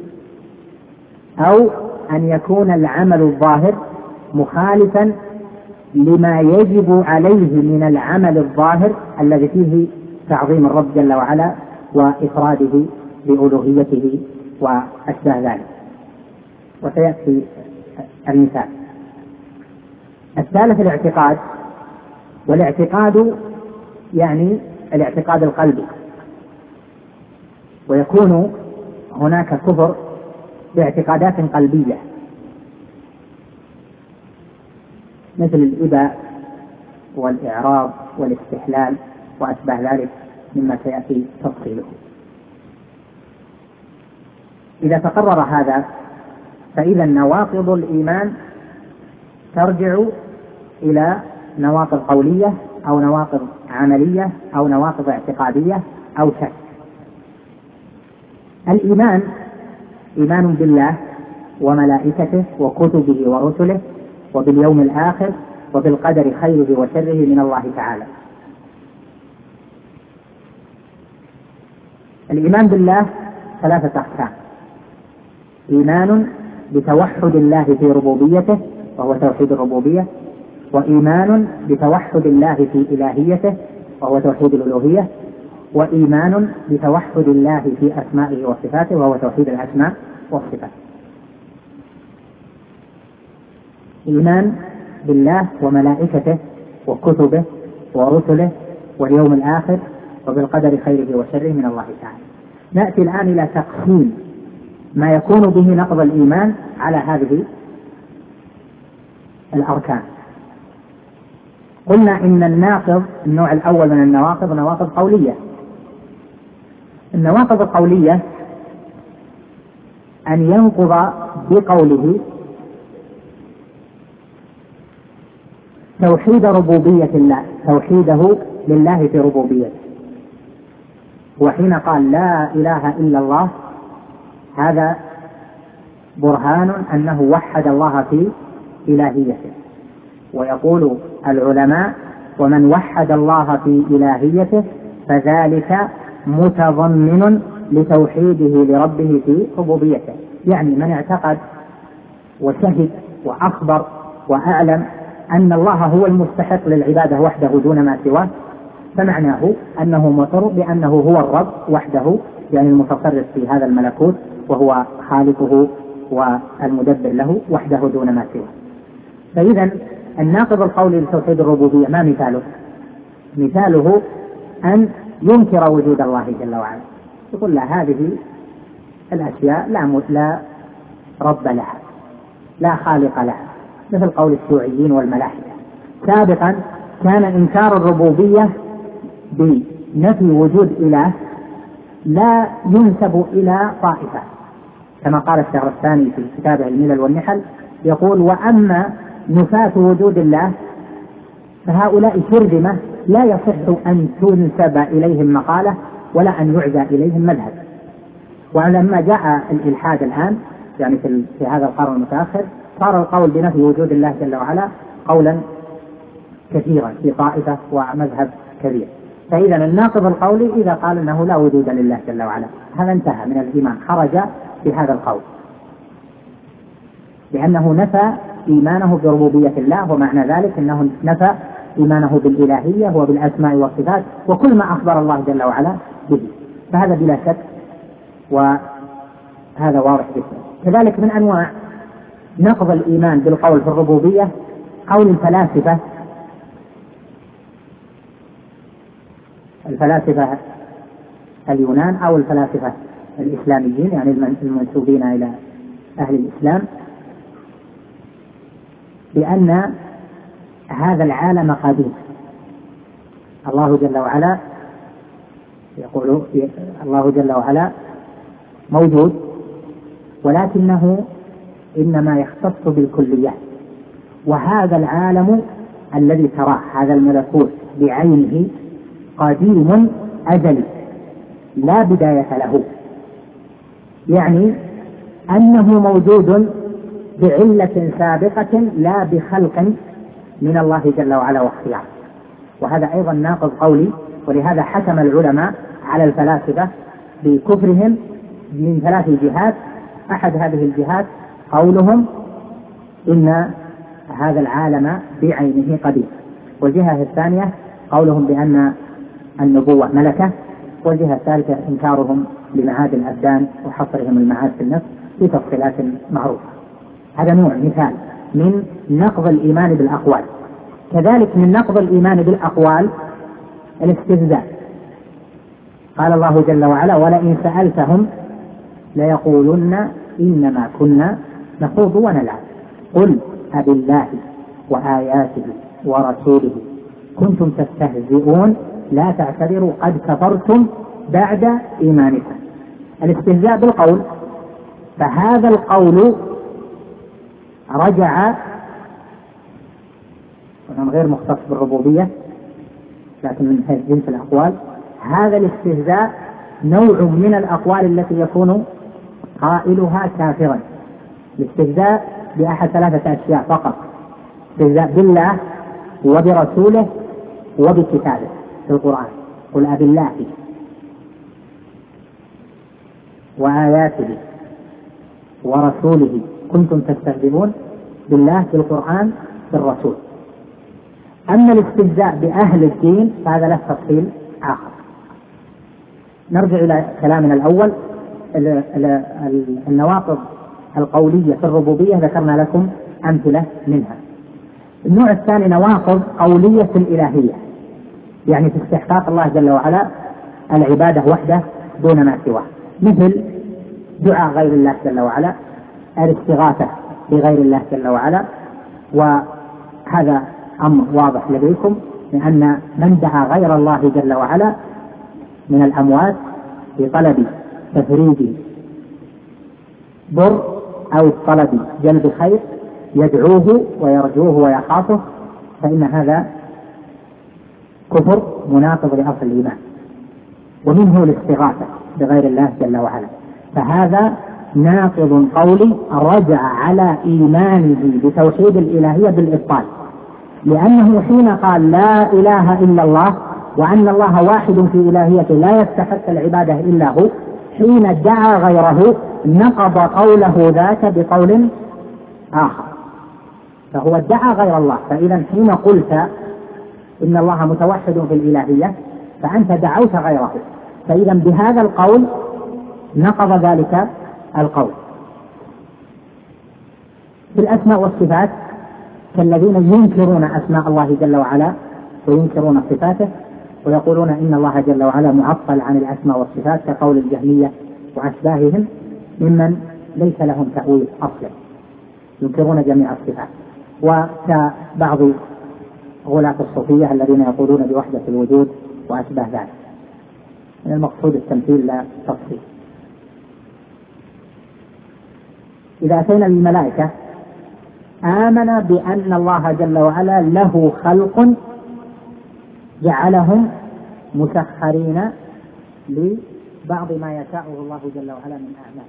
أو أن يكون العمل الظاهر مخالفا لما يجب عليه من العمل الظاهر الذي فيه تعظيم الرب جل وعلا وإفراده بألوهيته وأشباه ذلك، وسيأتي المثال. الثالث الاعتقاد، والاعتقاد يعني الاعتقاد القلبي، ويكون هناك كفر باعتقادات قلبية مثل الإباء والإعراض والاستحلال وأشباه ذلك مما سيأتي تفصيله. إذا تقرر هذا فإذا نواقض الإيمان ترجع إلى نواقض قولية أو نواقض عملية أو نواقض اعتقادية أو شك. الإيمان إيمان بالله وملائكته وكتبه ورسله وباليوم الآخر وبالقدر خيره وشره من الله تعالى. الإيمان بالله 3 أقسام: إيمان بتوحد الله في ربوبيته وهو توحيد الربوبية، وإيمان بتوحد الله في إلهيته وهو توحيد الألوهية، وإيمان بتوحد الله في أسمائه وصفاته وهو توحيد الأسماء والصفات. إيمان بالله وملائكته وكتبه ورسله واليوم الآخر وبالقدر خيره وشره من الله تعالى. نأتي الآن إلى تقسيم ما يكون به نقض الإيمان على هذه الأركان. قلنا إن الناقض النوع الأول من النواقض نواقض قولية. النواقض القولية أن ينقض بقوله توحيد ربوبية الله، توحيده لله في ربوبيته، وحين قال لا إله إلا الله هذا برهان أنه وحد الله في إلهيته. ويقول العلماء ومن وحد الله في إلهيته فذلك متضمن لتوحيده لربه في ربوبيته، يعني من اعتقد وشهد وأخبر وأعلم أن الله هو المستحق للعبادة وحده دون ما سواه، فمعناه أنه مقر بأنه هو الرب وحده، يعني المتصرف في هذا الملكوت وهو خالقه والمدبر له وحده دون ما سواه. فإذا الناقض القولي لتوحيد الربوبية ما مثاله؟ مثاله أن ينكر وجود الله جل وعلا، يقول لا هذه الأشياء لا رب لها لا خالق لها، مثل قول الشيوعيين والملاحدة. سابقا كان إنكار الربوبية بنفي وجود إله لا ينسب إلى طائفة، كما قال الشهرستاني في كتابه الملل والنحل، يقول وأما نفاة وجود الله فهؤلاء شرذمة لا يصح أن تنسب إليهم مقالة ولا أن يعزى إليهم مذهب. ولما جاء الإلحاد الآن يعني في هذا القرن المتأخر صار القول بنفي وجود الله جل وعلا قولا كثيرا في طائفة ومذهب كبير. فإذا الناقض القولي إذا قال أنه لا وجود لله جل وعلا هذا انتهى من الإيمان، خرج بهذا القول لأنه نفى إيمانه بربوبية الله، ومعنى ذلك أنه نفى إيمانه بالإلهية وبالأسماء والصفات وكل ما أخبر الله جل وعلا به، فهذا بلا شك وهذا واضح جدا. كذلك من أنواع نقض الإيمان بالقول في الربوبية قول الفلاسفة اليونان أو الفلاسفة الإسلاميين، يعني المنسوبين إلى أهل الإسلام، بأن هذا العالم قديم. الله جل وعلا يقول الله جل وعلا موجود ولكنه إنما يختص بالكليات، وهذا العالم الذي تراه هذا الملكوت بعينه قديم أزلي لا بداية له، يعني أنه موجود بعلة سابقة لا بخلق من الله جل وعلا واختيار. وهذا أيضا ناقض قولي، ولهذا حكم العلماء على الفلاسفة بكفرهم من 3 جهات. أحد هذه الجهات قولهم إن هذا العالم بعينه قديم، والجهة الثانية قولهم بأن النبوة ملكة، والجهة الثالثة إنكارهم لمعاد الأبدان وحصرهم المعاد في النفس في تفصيلات معروفة. هذا نوع مثال من نقض الإيمان بالأقوال. كذلك من نقض الإيمان بالأقوال الاستهزاء. قال الله جل وعلا ولئن سألتهم ليقولن إنما كنا نخوض ونلعب قل أبالله وآياته ورسوله كنتم تستهزئون لا تعتذروا قد كفرتم بعد إيمانكم. الاستهزاء بالقول، فهذا القول رجع غير مختص بالربوبية لكن من جنس الأقوال. هذا الاستهزاء نوع من الأقوال التي يكون قائلها كافرا. الاستهزاء بأحد 3 أشياء فقط: استهزاء بالله وبرسوله وبكتابه في القرآن، قل أبالله وآياته ورسوله كنتم تستهزئون بالله بالقرآن بالرسول. أما الاستهزاء بأهل الدين فهذا له تفصيل آخر. نرجع إلى كلامنا الأول. النواقض القولية في الربوبية ذكرنا لكم أمثلة منها. النوع الثاني نواقض قولية في الإلهية، يعني في استحقاق الله جل وعلا العبادة وحده دون ما سواه، مثل دعاء غير الله جل وعلا، الاستغاثة بغير الله جل وعلا. وهذا أمر واضح لديكم، لأن من دعا غير الله جل وعلا من الأموات بطلب تفريج ضر أو طلب جلب خير يدعوه ويرجوه ويخافه، فإن هذا كفر مناقض لأصل الإيمان. ومنه الاستغاثة بغير الله جل وعلا، فهذا ناقض قولي رجع على إيمانه بتوحيد الإلهية بالإبطال، لأنه حين قال لا إله إلا الله وأن الله واحد في إلهيته لا يستحق العبادة إلا هو، حين دعا غيره نقض قوله ذاك بقول آخر، فهو ادعى غير الله. فإذا حين قلت إن الله متوحد في الإلهية فأنت دعوت غيره، فإذا بهذا القول نقض ذلك القول. في الأسماء والصفات كالذين ينكرون أسماء الله جل وعلا وينكرون صفاته، ويقولون إن الله جل وعلا معطل عن الأسماء والصفات كقول الجهمية وأشباههم ممن ليس لهم تأويل أصلا، ينكرون جميع الصفات. وكبعض غلاة الصوفية الذين يقولون بوحدة الوجود وأشباه ذلك. من المقصود التمثيل لا تفصيل. إذا أتينا للملائكة آمن بأن الله جل وعلا له خلق جعلهم مسخرين لبعض ما يشاءه الله جل وعلا من أعمال،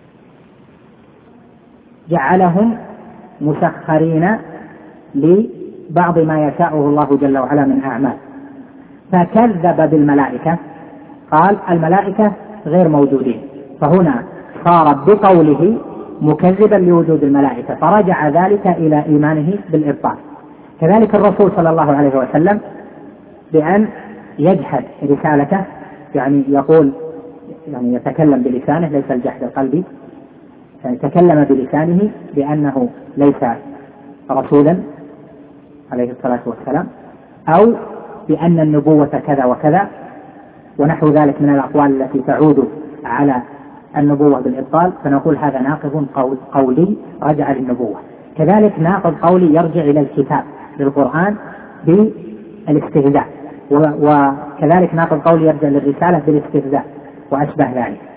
جعلهم مسخرين لبعض ما يشاءه الله جل وعلا من أعمال، فكذب بالملائكة، قال الملائكة غير موجودين، فهنا صار بقوله مكذبا لوجود الملائكة، فرجع ذلك إلى إيمانه بالإبطال. كذلك الرسول صلى الله عليه وسلم بأن يجحد رسالته، يعني يقول يعني يتكلم بلسانه ليس الجحد القلبي، يعني تكلم بلسانه بأنه ليس رسولا عليه الصلاة والسلام، أو بأن النبوة كذا وكذا ونحو ذلك من الأقوال التي تعود على النبوة بالإبطال، فنقول هذا ناقض قولي رجع للنبوة. كذلك ناقض قولي يرجع إلى الكتاب للقرآن بالاستهزاء، وكذلك ناقض قولي يرجع للرسالة بالاستهزاء وأشبه ذلك.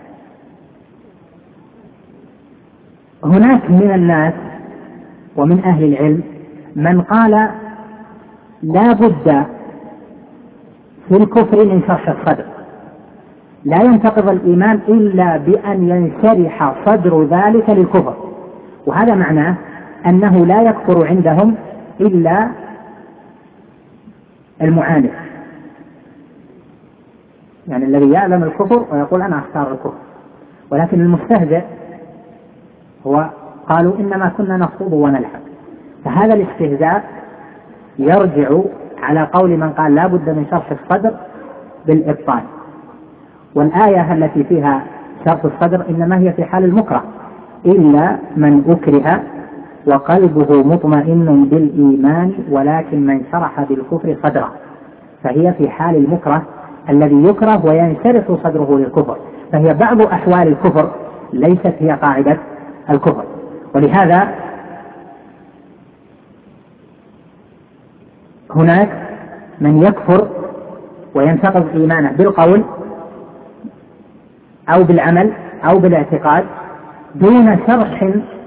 هناك من الناس ومن أهل العلم من قال لا بد في الكفر من شرح الصدر، لا ينتقض الإيمان إلا بأن ينشرح صدر ذلك للكفر، وهذا معناه أنه لا يكفر عندهم إلا المعاند، يعني الذي يعلم الكفر ويقول أنا أختار الكفر. ولكن المستهزئ هو قالوا إنما كنا نخوض ونلعب، فهذا الاستهزاء يرجع على قول من قال لا بد من شرح الصدر بالإبطال. والآية التي فيها شرح الصدر إنما هي في حال المكره، إلا من أكره وقلبه مطمئن بالإيمان ولكن من شرح بالكفر صدره، فهي في حال المكره الذي يكره وينشرح صدره للكفر، فهي بعض أحوال الكفر ليست هي قاعدة الكفر. ولهذا هناك من يكفر وينتقض إيمانه بالقول أو بالعمل أو بالاعتقاد دون شرح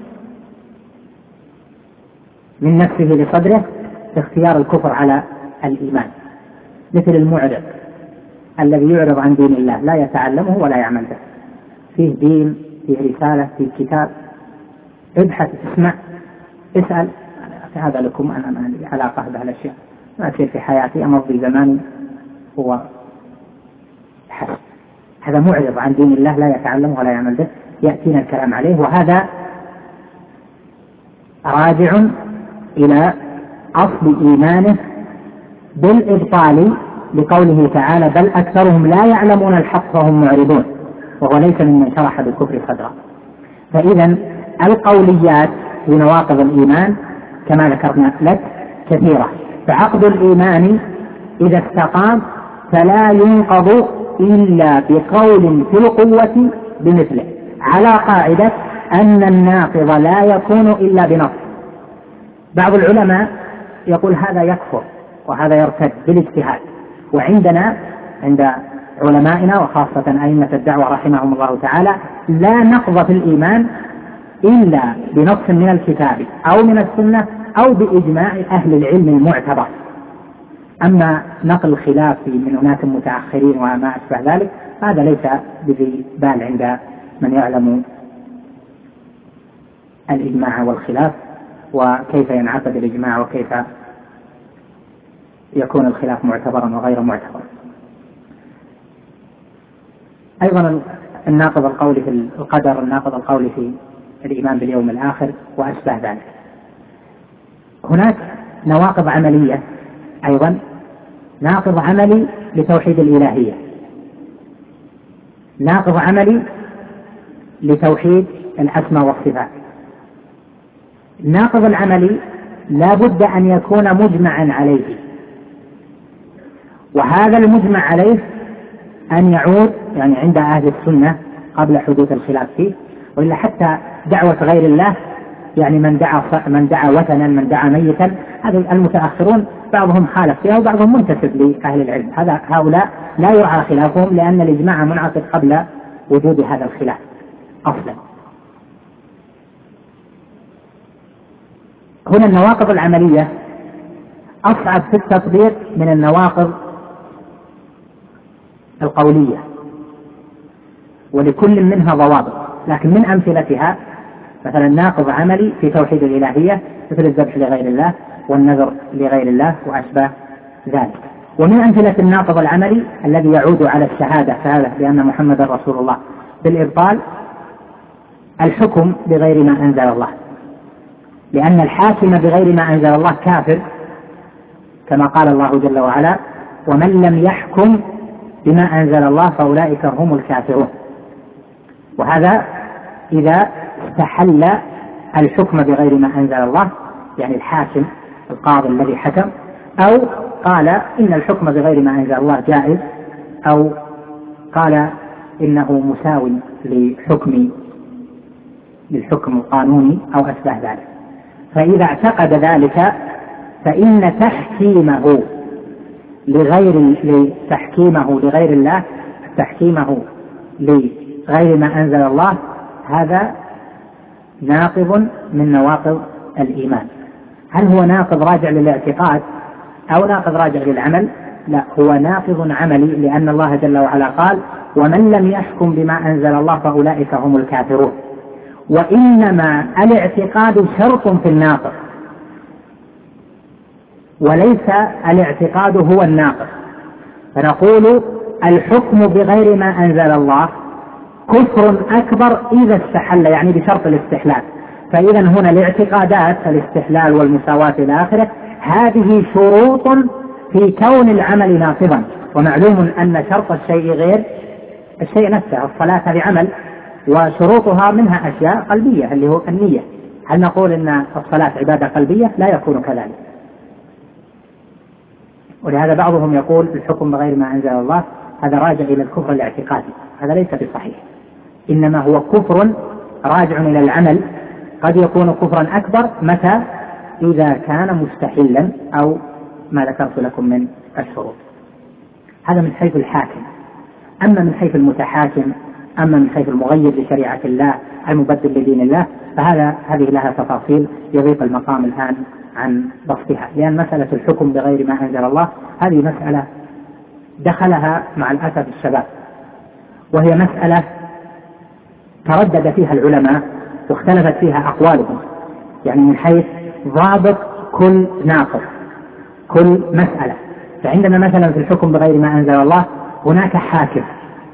من نفسه لصدره في اختيار الكفر على الإيمان، مثل المعرض الذي يعرض عن دين الله لا يتعلمه ولا يعمل به، فيه دين، فيه رسالة، فيه كتاب، ابحث، اسمع، اسأل، هذا لكم، أنا ما لي علاقة بهالأشياء، ما أصير في حياتي أمضي زماني هو حسب. هذا معرض عن دين الله لا يتعلمه ولا يعمل به، يأتينا الكلام عليه، وهذا راجع إلى أصل إيمانه بالإبطال لقوله تعالى بل أكثرهم لا يعلمون الحق وهم معرضون، وهو ليس ممن شرح بالكفر صدرا. فإذا القوليات في نواقض الإيمان كما ذكرنا لك كثيرة، فعقد الإيمان إذا استقام فلا ينقض إلا بقول في القوة بمثله، على قاعدة أن الناقض لا يكون إلا بنص. بعض العلماء يقول هذا يكفر وهذا يرتد بالاجتهاد، وعندنا عند علمائنا وخاصة أئمة الدعوة رحمهم الله تعالى لا نقض في الإيمان إلا بنص من الكتاب أو من السنة أو بإجماع أهل العلم المعتبر. أما نقل الخلاف من أناس متأخرين وما أشبه ذلك هذا ليس بذي بال عند من يعلم الإجماع والخلاف وكيف ينعقد الإجماع وكيف يكون الخلاف معتبرا وغير معتبر. أيضا الناقض القولي في القدر، الناقض القولي في الإيمان باليوم الآخر وأشبه ذلك. هناك نواقض عملية أيضا، ناقض عملي لتوحيد الإلهية، ناقض عملي لتوحيد الأسماء والصفات. الناقض العملي لا بد أن يكون مجمعا عليه، وهذا المجمع عليه أن يعود يعني عند أهل السنة قبل حدوث الخلاف فيه، وإلا حتى دعوة غير الله يعني من دعا وثنا من دعا ميتا، هذا المتأخرون بعضهم خالف فيها وبعضهم منتسب لأهل العلم، هؤلاء لا يرعى خلافهم لأن الإجماع منعقد قبل وجود هذا الخلاف أصلا. هنا النواقض العملية أصعب في التطبيق من النواقض القولية، ولكل منها ضوابط، لكن من أمثلتها مثلا ناقض عملي في توحيد الإلهية مثل الذبح لغير الله والنذر لغير الله وأشباه ذلك. ومن أمثلة الناقض العملي الذي يعود على الشهادة بأن محمد رسول الله بالإبطال الحكم بغير ما أنزل الله، لأن الحاكم بغير ما أنزل الله كافر، كما قال الله جل وعلا ومن لم يحكم بما أنزل الله فأولئك هم الكافرون. وهذا إذا استحل الحكم بغير ما أنزل الله، يعني الحاكم القاضي الذي حكم، أو قال إن الحكم بغير ما أنزل الله جائز، أو قال إنه مساو للحكم القانوني أو أشبه ذلك. فإذا اعتقد ذلك فإن تحكيمه لغير الله، تحكيمه لغير ما أنزل الله، هذا ناقض من نواقض الإيمان. هل هو ناقض راجع للاعتقاد أو ناقض راجع للعمل؟ لا، هو ناقض عملي، لأن الله جل وعلا قال ومن لم يحكم بما أنزل الله فأولئك هم الكافرون. وإنما الاعتقاد شرط في الناقض وليس الاعتقاد هو الناقض. فنقول الحكم بغير ما أنزل الله كفر أكبر إذا استحل، يعني بشرط الاستحلال. فإذا هنا الاعتقادات الاستحلال والمساواة إلى آخره هذه شروط في كون العمل ناقضا، ومعلوم أن شرط الشيء غير الشيء نفسه. الصلاة هذه عمل وشروطها منها أشياء قلبية اللي هو النية. هل نقول أن الصلاة عبادة قلبية؟ لا يكون كذلك. ولهذا بعضهم يقول الحكم بغير ما أنزل الله هذا راجع إلى الكفر الاعتقادي، هذا ليس بصحيح، إنما هو كفر راجع إلى العمل. قد يكون كفرا أكبر متى إذا كان مستحلا أو ما ذكرت لكم من الشروط. هذا من حيث الحاكم. أما من حيث المتحاكم، أما من حيث المغير لشريعة الله المبدل لدين الله، هذه لها تفاصيل يضيق المقام الآن عن بسطها، لأن مسألة الحكم بغير ما أنزل الله هذه مسألة دخلها مع الأسف الشباب، وهي مسألة تردد فيها العلماء واختلفت فيها أقوالهم، يعني من حيث ضابط كل ناقض كل مسألة. فعندنا مثلا في الحكم بغير ما أنزل الله هناك حاكم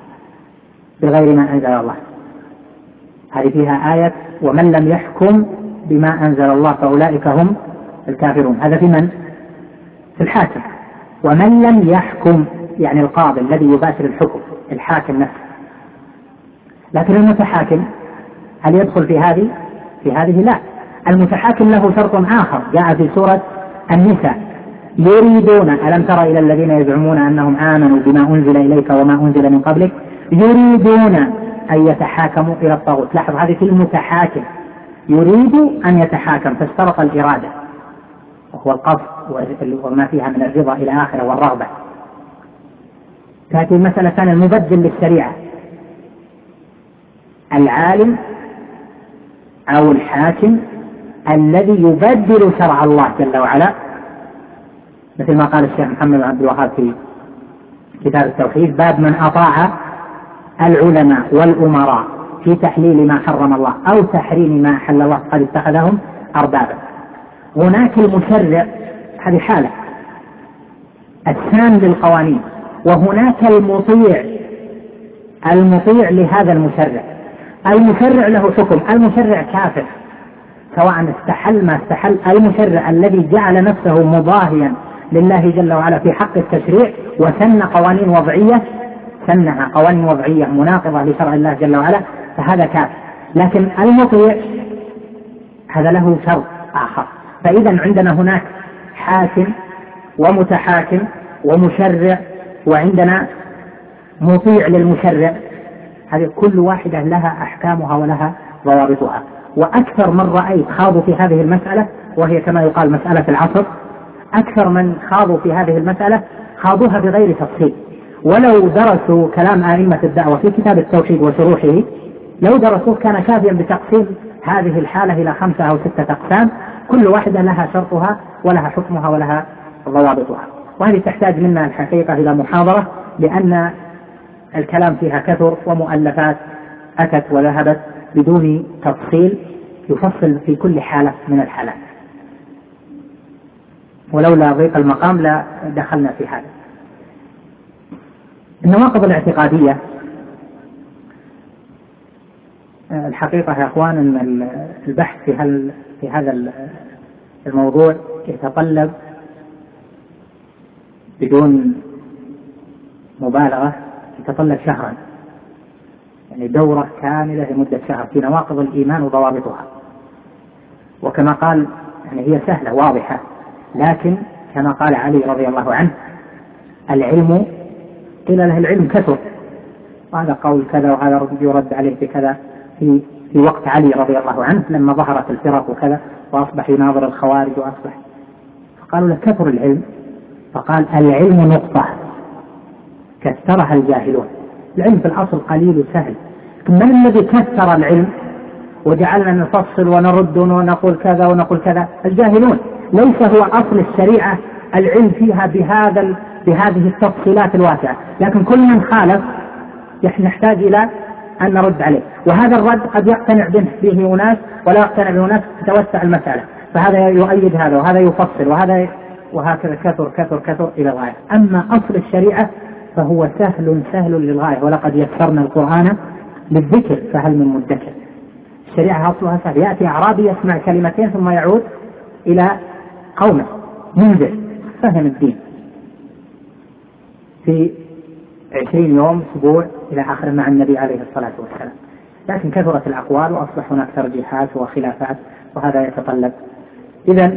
بغير ما أنزل الله، هذه فيها آية ومن لم يحكم بما أنزل الله فأولئك هم الكافرون. هذا في من؟ في الحاكم. ومن لم يحكم يعني القاضي الذي يباشر الحكم، الحاكم نفسه. لكن المتحاكم هل يدخل في هذه؟ لا. المتحاكم له شرط آخر جاء في سورة النساء: يريدون، ألم تر إلى الذين يزعمون أنهم آمنوا بما أنزل إليك وما أنزل من قبلك يريدون أن يتحاكموا إلى الطاغوت. لاحظ هذه في المتحاكم، يريد أن يتحاكم، فاشترط الإرادة وهو القصد وما فيها من الرضا إلى آخره والرغبة. تأتي المسألة الثانية: المبدل للشريعة، العالم أو الحاكم الذي يبدل شرع الله جل وعلا، مثل ما قال الشيخ محمد بن عبد الوهاب في كتاب التوحيد: باب من أطاع العلماء والأمراء في تحليل ما حرم الله أو تحريم ما أحل الله قد اتخذهم أربابا. هناك المشرع، هذه حالة السام للقوانين، وهناك المطيع لهذا المشرع. المشرع له حكم، المشرع كافر سواء استحل ما استحل. المشرع الذي جعل نفسه مضاهيا لله جل وعلا في حق التشريع وسن قوانين وضعية، سنها قوانين وضعية مناقضة لشرع الله جل وعلا، فهذا كافر. لكن المطيع هذا له شرط آخر. فإذا عندنا هناك حاكم ومتحاكم ومشرع، وعندنا مطيع للمشرع. هذه كل واحدة لها أحكامها ولها ضوابطها. وأكثر من رأيت خاضوا في هذه المسألة، وهي كما يقال مسألة العصر، أكثر من خاضوا في هذه المسألة خاضوها بغير تفصيل. ولو درسوا كلام أئمة الدعوة في كتاب التوحيد وشروحه، لو درسوه كان كافيا بتقسيم هذه الحالة إلى 5 أو 6 أقسام، كل واحدة لها شرطها ولها حكمها ولها ضوابطها. وهذه تحتاج منا الحقيقة إلى محاضرة، لأن الكلام فيها كثر ومؤلفات أتت وذهبت بدون تفصيل يفصل في كل حالة من الحالات، ولولا ضيق المقام لا دخلنا في هذا. النواقض الاعتقادية، الحقيقة يا أخوان أن البحث في هذا الموضوع يتطلب بدون مبالغة يتطلب شهرا، يعني دورة كاملة لمدة شهر في نواقض الإيمان وضوابطها. وكما قال يعني هي سهلة واضحة، لكن كما قال علي رضي الله عنه: العلم قيل له العلم كثر، وهذا قول كذا وهذا يرد عليه بكذا في وقت علي رضي الله عنه لما ظهرت الفرق وكذا وأصبح يناظر الخوارج وأصبح، فقالوا له كثر العلم، فقال: العلم نقطة كثرها الجاهلون. العلم في الأصل قليل وسهل، من الذي كثر العلم وجعلنا نفصل ونرد ونقول كذا ونقول كذا؟ الجاهلون. ليس هو أصل الشريعة العلم فيها بهذه التفصيلات الواسعة، لكن كل من خالف نحتاج إلى أن نرد عليه، وهذا الرد قد يقتنع به أناس ولا يقتنع به أناس، تتوسع المسألة، فهذا يؤيد هذا وهذا يفصل وهكذا كثر إلى الغاية. أما أصل الشريعة فهو سهل للغاية، ولقد يسرنا القرآن للذكر فهل من مدكر. الشريعة أصلها سهل، يأتي أعرابي يسمع كلمتين ثم يعود إلى قومه منذر، فهم الدين في 20 يوم أسبوع إلى آخر مع النبي عليه الصلاة والسلام. لكن كثرت الأقوال وأصبح هناك ترجيحات وخلافات، وهذا يتطلب. إذن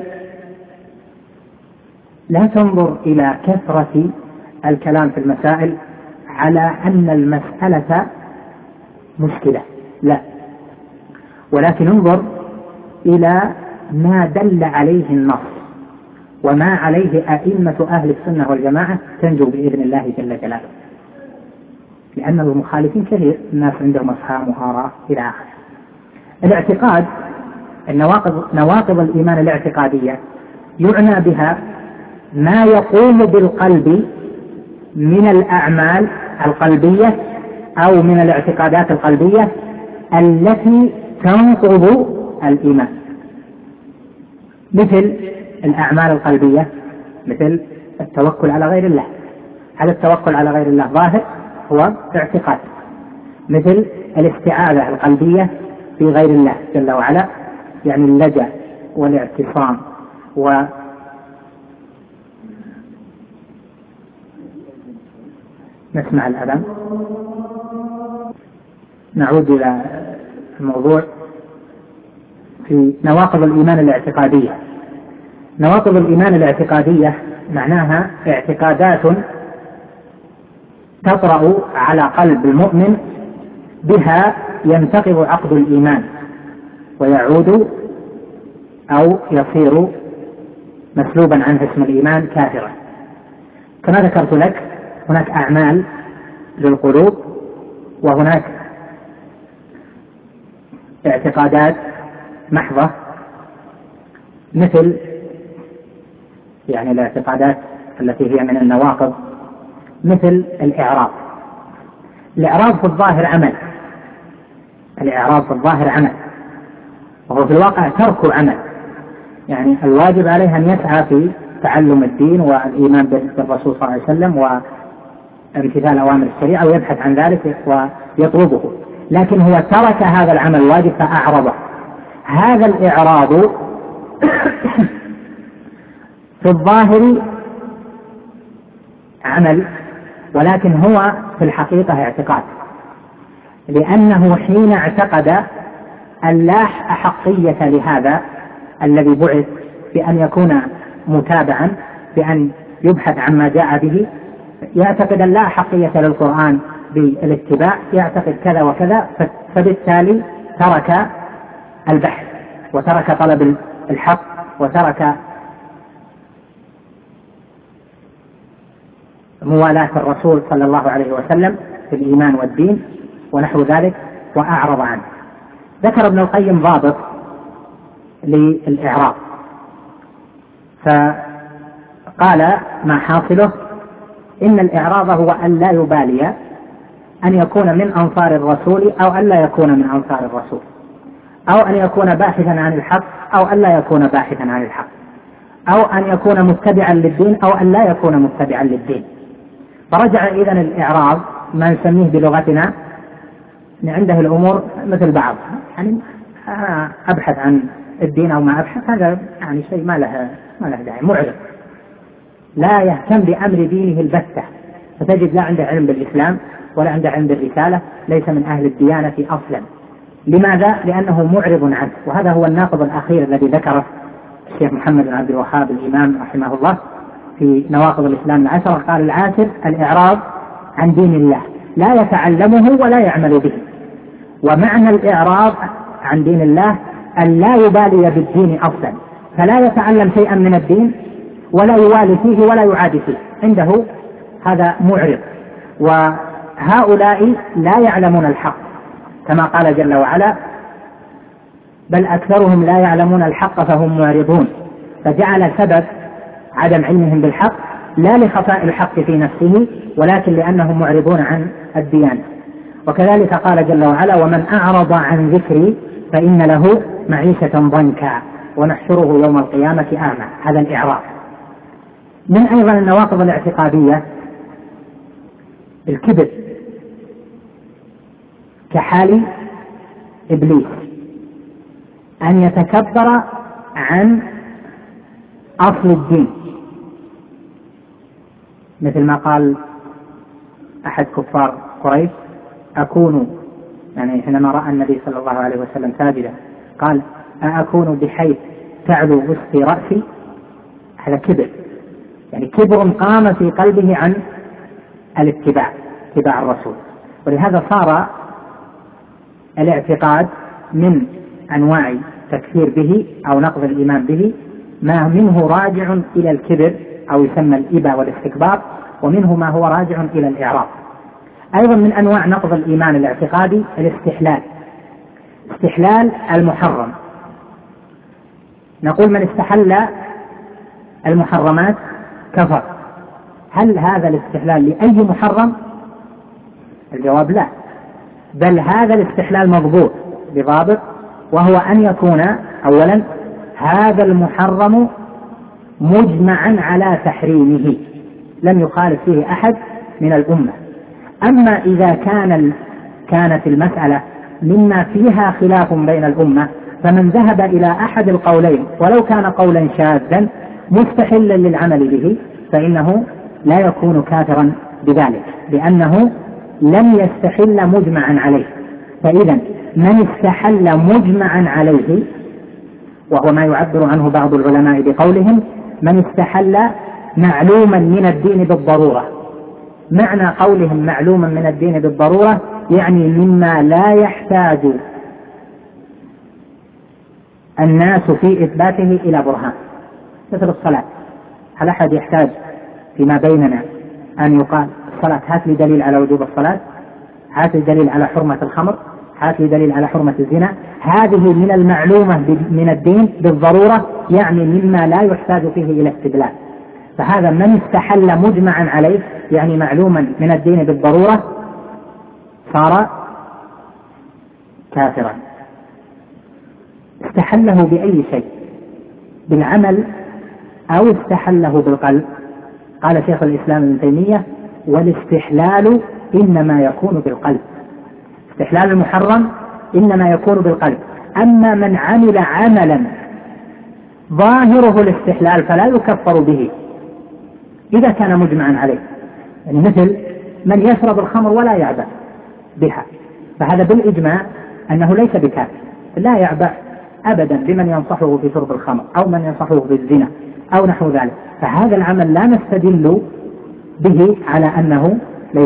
لا تنظر إلى كثرة الكلام في المسائل على أن المسألة مشكلة، لا، ولكن انظر إلى ما دل عليه النص وما عليه أئمة أهل السنة والجماعة، تنجو بإذن الله جل جلاله. لأن المخالفين كثير، الناس عندهم أفهام وآراء إلى آخره. الاعتقاد، نواقض الإيمان الاعتقادية يعنى بها ما يقوم بالقلب من الأعمال القلبية أو من الاعتقادات القلبية التي تنقض الإيمان، مثل الأعمال القلبية، مثل التوكل على غير الله. هذا التوكل على غير الله ظاهر هو اعتقاد، مثل الاستعاذة القلبية في غير الله جل وعلا، يعني اللجأ والاعتصام نسمع الأذان. نعود إلى الموضوع في نواقض الإيمان الاعتقادية. نواقض الإيمان الاعتقادية معناها اعتقادات تطرأ على قلب المؤمن بها ينتقض عقد الإيمان ويعود أو يصير مسلوبا عنه اسم الإيمان كافرا. كما ذكرت لك هناك أعمال للقلوب وهناك اعتقادات محضة، مثل يعني الاعتقادات التي هي من النواقض مثل الإعراض. الإعراض في الظاهر عمل، الإعراض في الظاهر عمل وهو في الواقع ترك عمل، يعني الواجب عليه أن يسعى في تعلم الدين والإيمان بالرسول صلى الله عليه وسلم وامتثال أوامر الشريعة ويبحث عن ذلك ويطلبه، لكن هو ترك هذا العمل الواجب فأعرضه. هذا الإعراض في الظاهر عمل، ولكن هو في الحقيقة اعتقاد، لأنه حين اعتقد أن لا أحقية لهذا الذي بعث بأن يكون متابعا، بأن يبحث عما جاء به، يعتقد أن لا أحقية للقرآن بالاتباع، يعتقد كذا وكذا، فبالتالي ترك البحث وترك طلب الحق وترك موالاة الرسول صلى الله عليه وسلم في الإيمان والدين ونحو ذلك وأعرض عنه. ذكر ابن القيم ضابط للإعراض فقال ما حاصله إن الإعراض هو أن لا يبالي أن يكون من أنصار الرسول أو أن لا يكون من أنصار الرسول، أو أن يكون باحثا عن الحق أو أن لا يكون باحثا عن الحق، أو أن يكون متبعا للدين أو أن لا يكون متبعا للدين. فرجع إذن الإعراض ما نسميه بلغتنا عنده الأمور مثل بعض، يعني أبحث عن الدين أو ما أبحث، هذا يعني شيء ما له داعي، معرض لا يهتم بأمر دينه البتة، فتجد لا عنده علم بالإسلام ولا عنده علم بالرسالة، ليس من أهل الديانة أصلا. لماذا؟ لأنه معرض عنه. وهذا هو الناقض الأخير الذي ذكره الشيخ محمد بن عبد الوهاب الإمام رحمه الله في نواقض الإسلام العشرة. قال العاشر الإعراض عن دين الله، لا يتعلمه ولا يعمل به. ومعنى الإعراض عن دين الله أن لا يبالي بالدين أصلا، فلا يتعلم شيئا من الدين ولا يوالي فيه ولا يعادي فيه، عنده هذا معرض. وهؤلاء لا يعلمون الحق كما قال جل وعلا بل أكثرهم لا يعلمون الحق فهم معرضون، فجعل سبب عدم علمهم بالحق لا لخفاء الحق في نفسه ولكن لأنهم معرضون عن الديانة. وكذلك قال جل وعلا ومن أعرض عن ذكري فإن له معيشة ضنكا ونحشره يوم القيامة أعمى. هذا الإعراض. من أيضا النواقض الاعتقادية الكبر، كحال إبليس أن يتكبر عن أصل الدين، مثل ما قال أحد كفار قريش أكون، يعني حينما رأى النبي صلى الله عليه وسلم ساجدا قال أكون بحيث تعلو وسطي رأسي. هذا كبر، يعني كبر قام في قلبه عن اتباع الرسول. ولهذا صار الاعتقاد من أنواع تكفير به أو نقض الإيمان به ما منه راجع إلى الكبر أو يسمى الإباء والاستكبار، ومنه ما هو راجع إلى الإعراض. أيضا من أنواع نقض الإيمان الاعتقادي الاستحلال، استحلال المحرم. نقول من استحل المحرمات كفر. هل هذا الاستحلال لأي محرم؟ الجواب لا، بل هذا الاستحلال مضبوط بضابط، وهو أن يكون أولا هذا المحرم مجمعا على تحريمه لم يخالف فيه أحد من الأمة. أما إذا كانت المسألة مما فيها خلاف بين الأمة فمن ذهب إلى أحد القولين ولو كان قولا شاذا مستحلا للعمل به فإنه لا يكون كافرا بذلك، لأنه لم يستحل مجمعا عليه. فإذا من استحل مجمعا عليه، وهو ما يعبر عنه بعض العلماء بقولهم من استحل معلوما من الدين بالضرورة. معنى قولهم معلوما من الدين بالضرورة يعني مما لا يحتاج الناس في إثباته إلى برهان، مثل الصلاة. هل أحد يحتاج فيما بيننا أن يقال الصلاة هات لي دليل على وجوب الصلاة، هات لي دليل على حرمة الخمر، هات لي دليل على حرمة الزنا؟ هذه من المعلومة من الدين بالضرورة، يعني مما لا يحتاج فيه إلى استدلال. فهذا من استحل مجمعا عليه يعني معلوما من الدين بالضرورة صار كافرا. استحله بأي شيء، بالعمل أو استحله بالقلب؟ قال شيخ الإسلام ابن تيمية والاستحلال إنما يكون بالقلب. استحلال المحرم إنما يكون بالقلب. أما من عمل عملا ظاهره الاستحلال فلا يكفر به إذا كان مجمعا عليه، يعني مثل من يشرب الخمر ولا يعبأ بها، فهذا بالإجماع أنه ليس بكافر، لا يعبأ أبدا بمن ينصحه في شرب الخمر أو من ينصحه بالزنا أو نحو ذلك. فهذا العمل لا نستدل به على أنه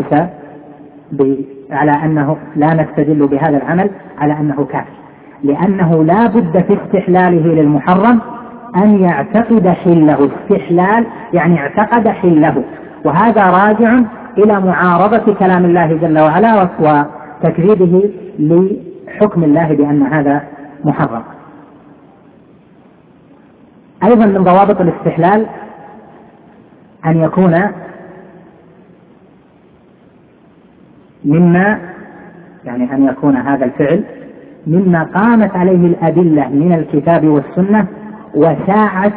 لا نستدل بهذا العمل على أنه كافر، لأنه لا بد في استحلاله للمحرم أن يعتقد حله. استحلال يعني اعتقد حله، وهذا راجع إلى معارضة كلام الله جل وعلا وتكذيبه لحكم الله بأن هذا محرم. أيضا من ضوابط الاستحلال أن يكون أن يكون هذا الفعل مما قامت عليه الأدلة من الكتاب والسنة وساعت،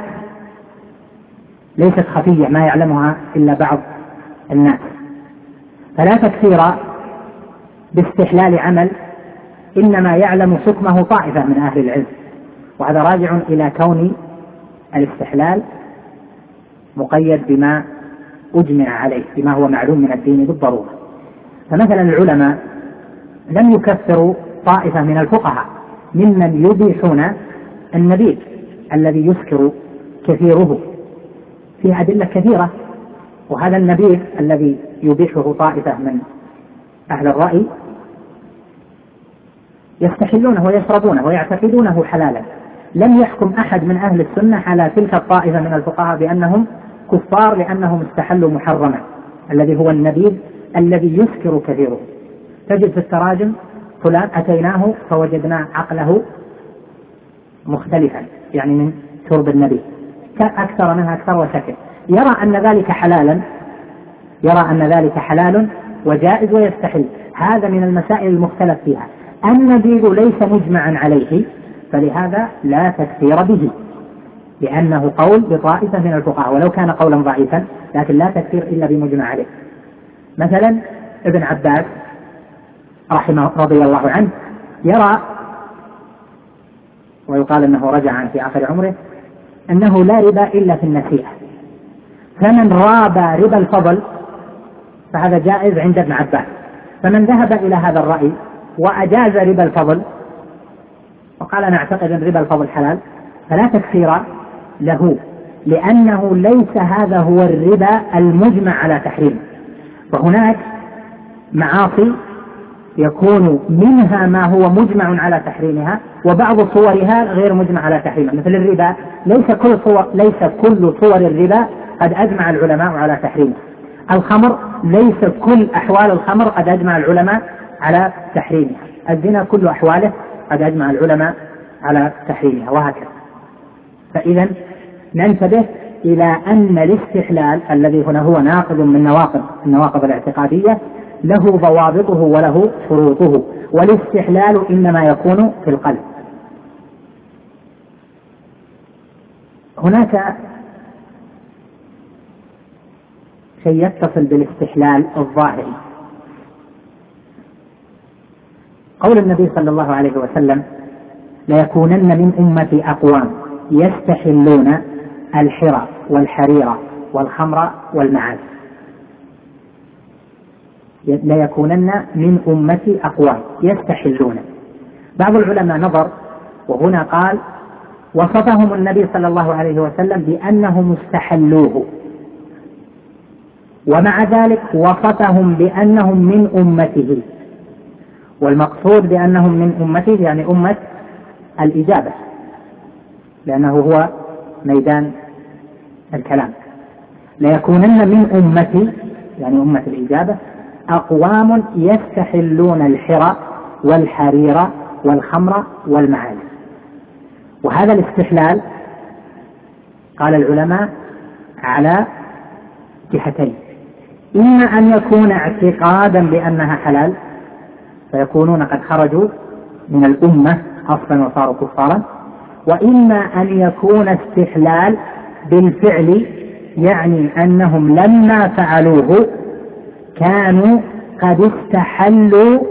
ليست خفية ما يعلمها إلا بعض الناس. فلا تكثير باستحلال عمل إنما يعلم حكمه طائفة من أهل العلم، وهذا راجع إلى كون الاستحلال مقيد بما أجمع عليه، بما هو معلوم من الدين بالضرورة. فمثلا العلماء لم يكفروا طائفة من الفقهاء ممن يبيحون النبيذ الذي يسكر كثيره، فيه أدلة كثيرة، وهذا النبيذ الذي يبيحه طائفة من أهل الرأي يستحلونه ويشربونه ويعتقدونه حلالا. لم يحكم أحد من أهل السنة على تلك الطائفة من الفقهاء بأنهم كفار لأنهم استحلوا محرما الذي هو النبيذ الذي يسكر كثيره. تجد في التراجم فلان أتيناه فوجدنا عقله مختلفا، يعني من شرب النبيذ أكثر منها أكثر وسكر، يرى أن ذلك حلال وجائز ويستحل. هذا من المسائل المختلف فيها. النبيذ ليس مجمعا عليه، فلهذا لا تكفير به، لأنه قول بطائفة من الفقهاء ولو كان قولا ضعيفا، لكن لا تكفير إلا بمجمع عليه. مثلا ابن عباس رضي الله عنه يرى، ويقال أنه رجع في آخر عمره، أنه لا ربا إلا في النسيئة، فمن رابى ربا الفضل فهذا جائز عند ابن عباس. فمن ذهب إلى هذا الرأي وأجاز ربا الفضل وقال نعتقد أن ربا الفضل حلال، فلا تكفير له، لأنه ليس هذا هو الربا المجمع على تحريمه. فهناك معاصي يكون منها ما هو مجمع على تحريمها وبعض صورها غير مجمع على تحريمها، مثل الربا ليس كل صور الربا قد أجمع العلماء على تحريمه. الخمر ليس كل أحوال الخمر قد أجمع العلماء على تحريمها. الزنا كل أحواله قد أجمع العلماء على تحريمها، وهكذا. فإذا ننتبه إلى أن الاستحلال الذي هنا هو ناقض من النواقض الاعتقادية له ضوابطه وله شروطه، والاستحلال إنما يكون في القلب. هناك شيء يتصل بالاستحلال الظاهري. قول النبي صلى الله عليه وسلم ليكونن من أمتي أقوام يستحلون الحرى والحرير والخمر والمعازف. ليكونن من أمتي أقوام يستحلون. بعض العلماء نظر وهنا قال وصفهم النبي صلى الله عليه وسلم بأنهم استحلوه، ومع ذلك وصفهم بأنهم من أمته، والمقصود بأنهم من أمته يعني أمة الإجابة، لأنه هو ميدان الكلام. ليكونن من أمتي يعني أمة الإجابة أقوام يستحلون الحرى والحرير والخمر والمعازف. وهذا الاستحلال قال العلماء على جهتين: إما أن يكون اعتقادا بأنها حلال فيكونون قد خرجوا من الأمة أصلا وصاروا كفارا، وإما أن يكون استحلال بالفعل، يعني أنهم لما فعلوه كانوا قد استحلوا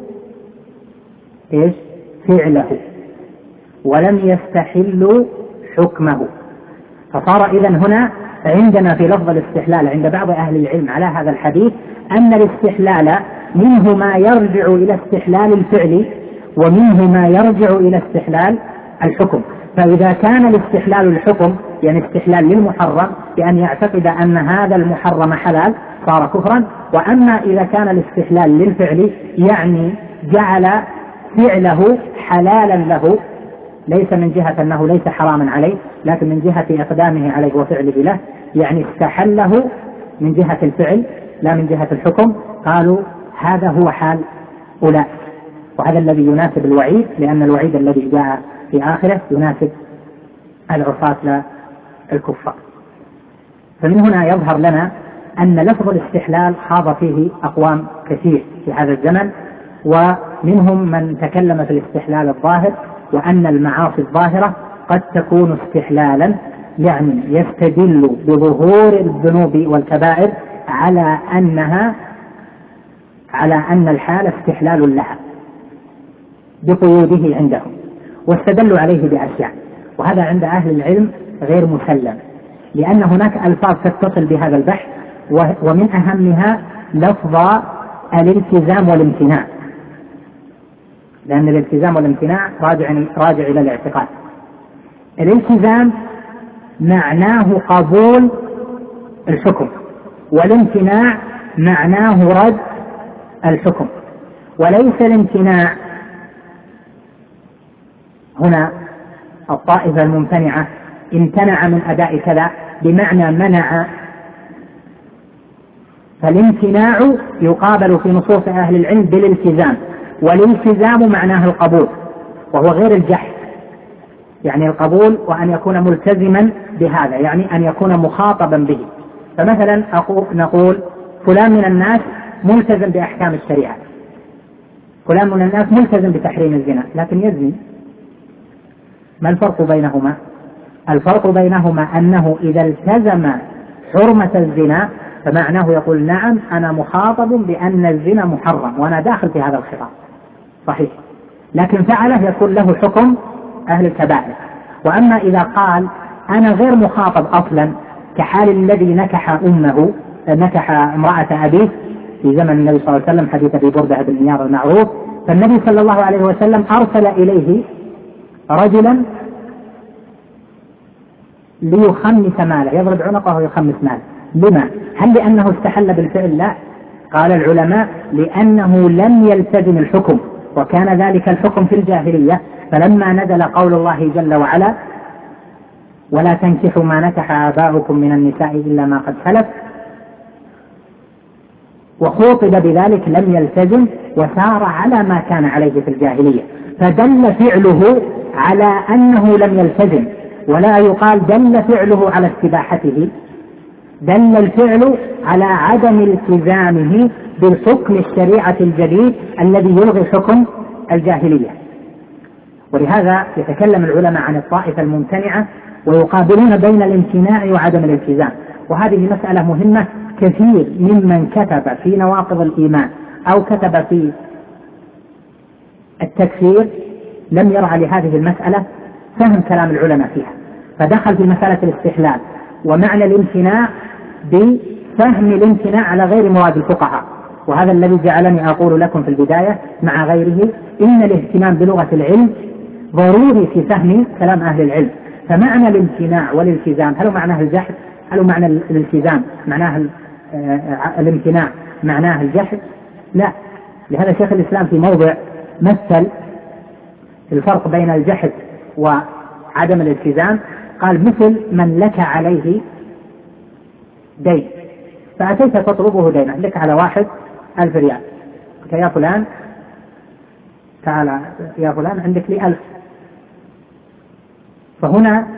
فعله ولم يستحلوا حكمه. فصار إذن هنا عندنا في لفظ الاستحلال عند بعض أهل العلم على هذا الحديث أن الاستحلال منه ما يرجع إلى استحلال الفعل ومنه ما يرجع إلى استحلال الحكم. فإذا كان الاستحلال الحكم يعني استحلال للمحرم بأن يعتقد أن هذا المحرم حلال صار كفرا، وأما إذا كان الاستحلال للفعل يعني جعل فعله حلالا له، ليس من جهة أنه ليس حراما عليه لكن من جهة إقدامه عليه وفعله له، يعني استحله من جهة الفعل لا من جهة الحكم، قالوا هذا هو حال أولئك. وهذا الذي يناسب الوعيد، لأن الوعيد الذي جاء في آخره يناسب العصاة لا الكفار. فمن هنا يظهر لنا أن لفظ الاستحلال خاض فيه أقوام كثير في هذا الزمن، ومنهم من تكلم في الاستحلال الظاهر، وأن المعاصي الظاهرة قد تكون استحلالا، يعني يستدل بظهور الذنوب والكبائر على أن الحال استحلال لها بقيوده عندهم، واستدلوا عليه بأشياء. وهذا عند أهل العلم غير مسلم، لأن هناك ألفاظ تتصل بهذا البحث، ومن أهمها لفظ الالتزام والامتناع، لأن الالتزام والامتناع راجع إلى الاعتقاد. الالتزام معناه قبول الحكم، والامتناع معناه رد الحكم. وليس الامتناع هنا الطائفة الممتنعة امتنع من أداء كذا بمعنى منع، فالامتناع يقابل في نصوص أهل العلم بالالتزام، والالتزام معناه القبول وهو غير الجحد، يعني القبول وأن يكون ملتزما بهذا، يعني أن يكون مخاطبا به. فمثلا نقول فلان من الناس ملتزم بأحكام الشريعة، فلان من الناس ملتزم بتحريم الزنا لكن يزني. ما الفرق بينهما؟ الفرق بينهما أنه إذا التزم حرمة الزنا فمعناه يقول نعم أنا مخاطب بأن الزنا محرم وأنا داخل في هذا الخطاب صحيح، لكن فعله يكون له حكم أهل الكبائر. وأما إذا قال أنا غير مخاطب أصلا، كحال الذي نكح امرأة أبيه في زمن النبي صلى الله عليه وسلم، حديث أبي بردة بن نيار المعروف، فالنبي صلى الله عليه وسلم أرسل إليه رجلا ليخمس ماله، يضرب عنقه ويخمس ماله. لما؟ هل لأنه استحل بالفعل؟ لا، قال العلماء لأنه لم يلتزم الحكم، وكان ذلك الحكم في الجاهلية. فلما نزل قول الله جل وعلا ولا تنكحوا ما نكح آباؤكم من النساء إلا ما قد سلف، وخوطب بذلك لم يلتزم وسار على ما كان عليه في الجاهلية، فدل فعله على أنه لم يلتزم. ولا يقال دل فعله على استباحته، دل الفعل على عدم التزامه بالحكم الشريعة الجديد الذي يلغي حكم الجاهلية. ولهذا يتكلم العلماء عن الطائفة الممتنعة ويقابلون بين الامتناع وعدم الالتزام، وهذه مسألة مهمة. كثير ممن كتب في نواقض الإيمان أو كتب في التكفير لم يرعى لهذه المسألة فهم كلام العلماء فيها، فدخل في مسألة الاستحلال ومعنى الامتناع بفهم الامتناع على غير مواد الفقهاء. وهذا الذي جعلني أقول لكم في البداية مع غيره إن الاهتمام بلغة العلم ضروري في فهم كلام أهل العلم. فمعنى الامتناع والالتزام هل معناه الجحد؟ هل معنى الالتزام معناه الامتناع معناه الجحد؟ لا. لهذا شيخ الإسلام في موضع مثل الفرق بين الجحد وعدم الالتزام، قال مثل من لك عليه دين فأتيت تطلبه دينا، لك على واحد 1000 ريال، قلت يا فلان تعال يا فلان عندك لي 1000. فهنا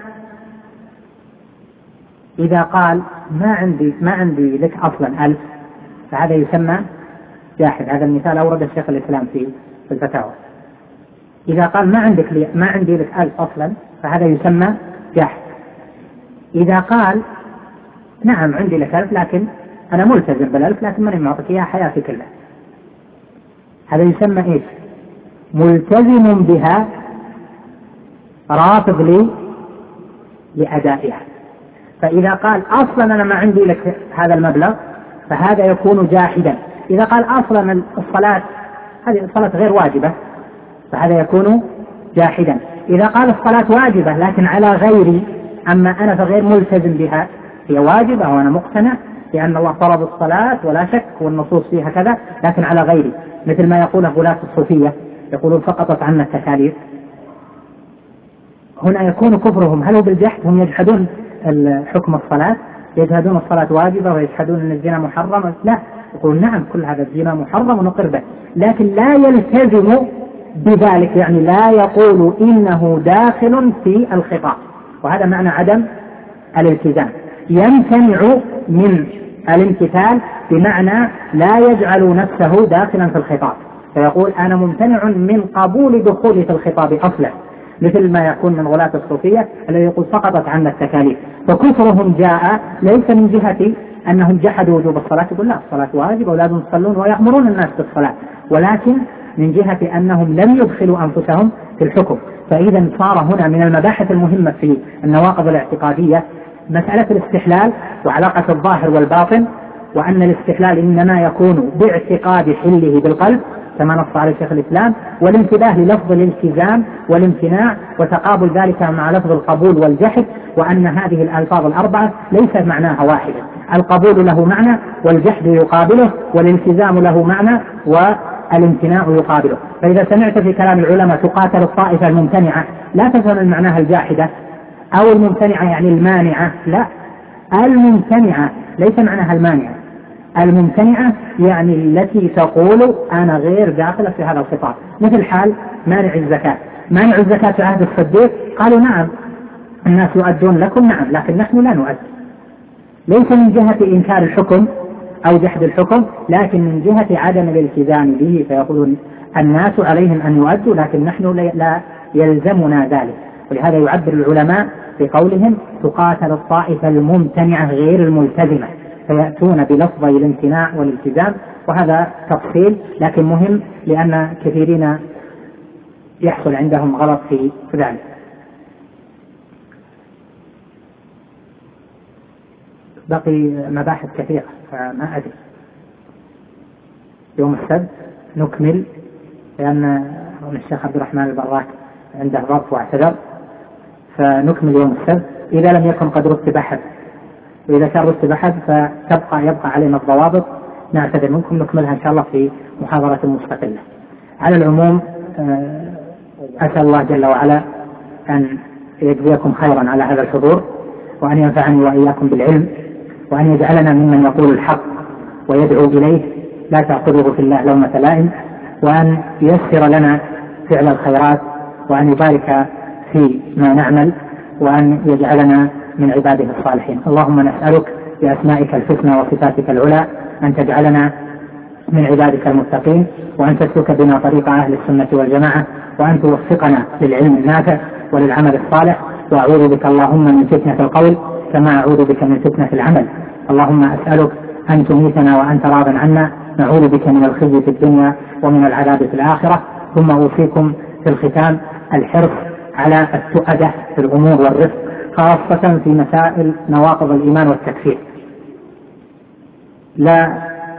إذا قال ما عندي لك أصلا 1000 فهذا يسمى جاحد. هذا المثال أورد الشيخ الإسلام في الفتاوى. إذا قال ما عندي لك 1000 أصلا فهذا يسمى جاحد. إذا قال نعم عندي لك 1000 لكن أنا ملتزم بال1000 لكن ماني معطيك إياها حياتي كلها، هذا يسمى إيش؟ ملتزم بها رافض لي لأدائها. فإذا قال أصلا أنا ما عندي لك هذا المبلغ فهذا يكون جاحدا. إذا قال أصلا الصلاة هذه الصلاة غير واجبة فهذا يكون جاحدا. إذا قال الصلاة واجبة لكن على غيري أما أنا فغير ملتزم بها، هي واجبة وأنا مقتنع لأن الله فرض الصلاة ولا شك والنصوص فيها كذا لكن على غيري، مثل ما يقوله غلاة الصوفية يقولون سقطت عنا التكاليف. هنا يكون كفرهم هل هو بالجحد؟ هم يجحدون حكم الصلاة، يجحدون الصلاة واجبة ويجحدون أن الزنا محرم. لا، يقول نعم كل هذا الزنا محرم ونقر به لكن لا يلتزم بذلك، يعني لا يقول إنه داخل في الخطاب. وهذا معنى عدم الالتزام. يمتنع من الامتثال بمعنى لا يجعل نفسه داخلا في الخطاب، فيقول أنا ممتنع من قبول دخولي في الخطاب أصلا، مثل ما يكون من غلاة الصوفية الذي يقول سقطت عنا التكاليف. فكفرهم جاء ليس من جهة أنهم جحدوا وجوب الصلاة، يقول لا الصلاة واجبة ولازم يصلون ويأمرون الناس بالصلاة، ولكن من جهة أنهم لم يدخلوا أنفسهم في الحكم. فإذا صار هنا من المباحث المهمة في النواقض الاعتقادية مسألة الاستحلال وعلاقة الظاهر والباطن، وأن الاستحلال إنما يكون باعتقاد حله بالقلب كما نص عليه شيخ الإسلام، والانتباه للفظ الالتزام والامتناع وتقابل ذلك مع لفظ القبول والجحد، وأن هذه الألفاظ الأربعة ليس معناها واحدا، القبول له معنى والجحد يقابله والالتزام له معنى والامتناع يقابله. فإذا سمعت في كلام العلماء تقاتل الطائفة الممتنعة لا تفهم معناها الجاحدة أو الممتنعة يعني المانعة، لا، الممتنعة ليس معناها المانعة، الممتنعة يعني التي تقول أنا غير داخلة في هذا الخطاب. مثل حال مانع الزكاة، مانع الزكاة في عهد الصديق قالوا نعم الناس يؤدون لكم، نعم لكن نحن لا نؤد، ليس من جهة إنكار الحكم أو جحد الحكم لكن من جهة عدم الالتزام به، فيقولون الناس عليهم أن يؤدوا لكن نحن لا يلزمنا ذلك. ولهذا يعبر العلماء بقولهم تقاتل الطائفة الممتنعة غير الملتزمة، فيأتون بلفظي الامتناع والالتزام. وهذا تفصيل لكن مهم لأن كثيرين يحصل عندهم غلط في ذلك. بقي مباحث كثيرة فما أدري يوم السبت نكمل، لأن الشيخ عبد الرحمن البراك عنده ضبط واعتذر، فنكمل يوم السبت إذا لم يكن قد رتب أحد، وإذا كان رتب أحد يبقى علينا الضوابط نعتذر منكم، نكملها إن شاء الله في محاضرة مستقلة. على العموم أسأل الله جل وعلا أن يجزيكم خيرا على هذا الحضور، وأن ينفعني وإياكم بالعلم، وأن يجعلنا ممن يقول الحق ويدعو إليه لا تأخذه في الله لومة لائم، وأن ييسر لنا فعل الخيرات، وأن يبارك في ما نعمل، وأن يجعلنا من عباده الصالحين. اللهم نسألك بأسمائك الحسنى وصفاتك العلى أن تجعلنا من عبادك المتقين، وأن تسلك بنا طريق أهل السنة والجماعة، وأن توفقنا للعلم النافع وللعمل الصالح. وأعوذ بك اللهم من فتنة القول كما أعوذ بك من فتنة العمل. اللهم أسألك أن تميتنا وأنت راض عنا، نعوذ بك من الخزي في الدنيا ومن العذاب في الآخرة. ثم أوصيكم في الختام الحرص على التؤدة في الأمور والرفق، خاصة في مسائل نواقض الإيمان والتكفير. لا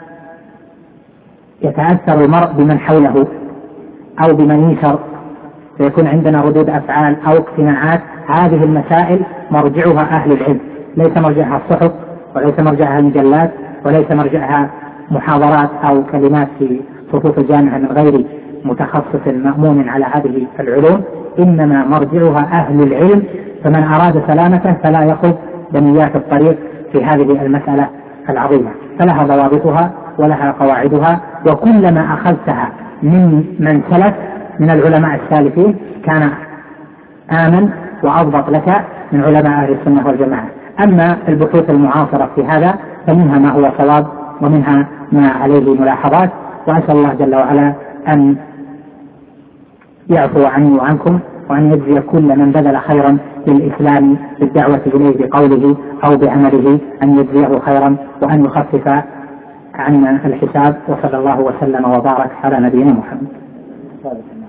يتأثر المرء بمن حوله أو بمن يشر فيكون عندنا ردود أفعال أو اقتناعات. هذه المسائل مرجعها أهل العلم، ليس مرجعها الصحف، وليس مرجعها المجلات، وليس مرجعها محاضرات أو كلمات في صفوف الجامعة من غير متخصص مأمون على هذه العلوم، إنما مرجعها أهل العلم. فمن أراد سلامته فلا يخذ بنيات الطريق في هذه المسألة العظيمة، فلها ضوابطها ولها قواعدها، وكلما أخذتها من سلف من العلماء السالفين كان آمن وأضبط لك من علماء أهل السنة والجماعة. أما البحوث المعاصرة في هذا فمنها ما هو صواب ومنها ما عليه ملاحظات، وأسأل الله جل وعلا أن يعفو عني وعنكم، وأن يجزي كل من بذل خيرا للإسلام بالدعوة إليه بقوله أو بعمله أن يجزيه خيرا، وأن يخفف عنا الحساب. وصلى الله وسلم وبارك على نبينا محمد.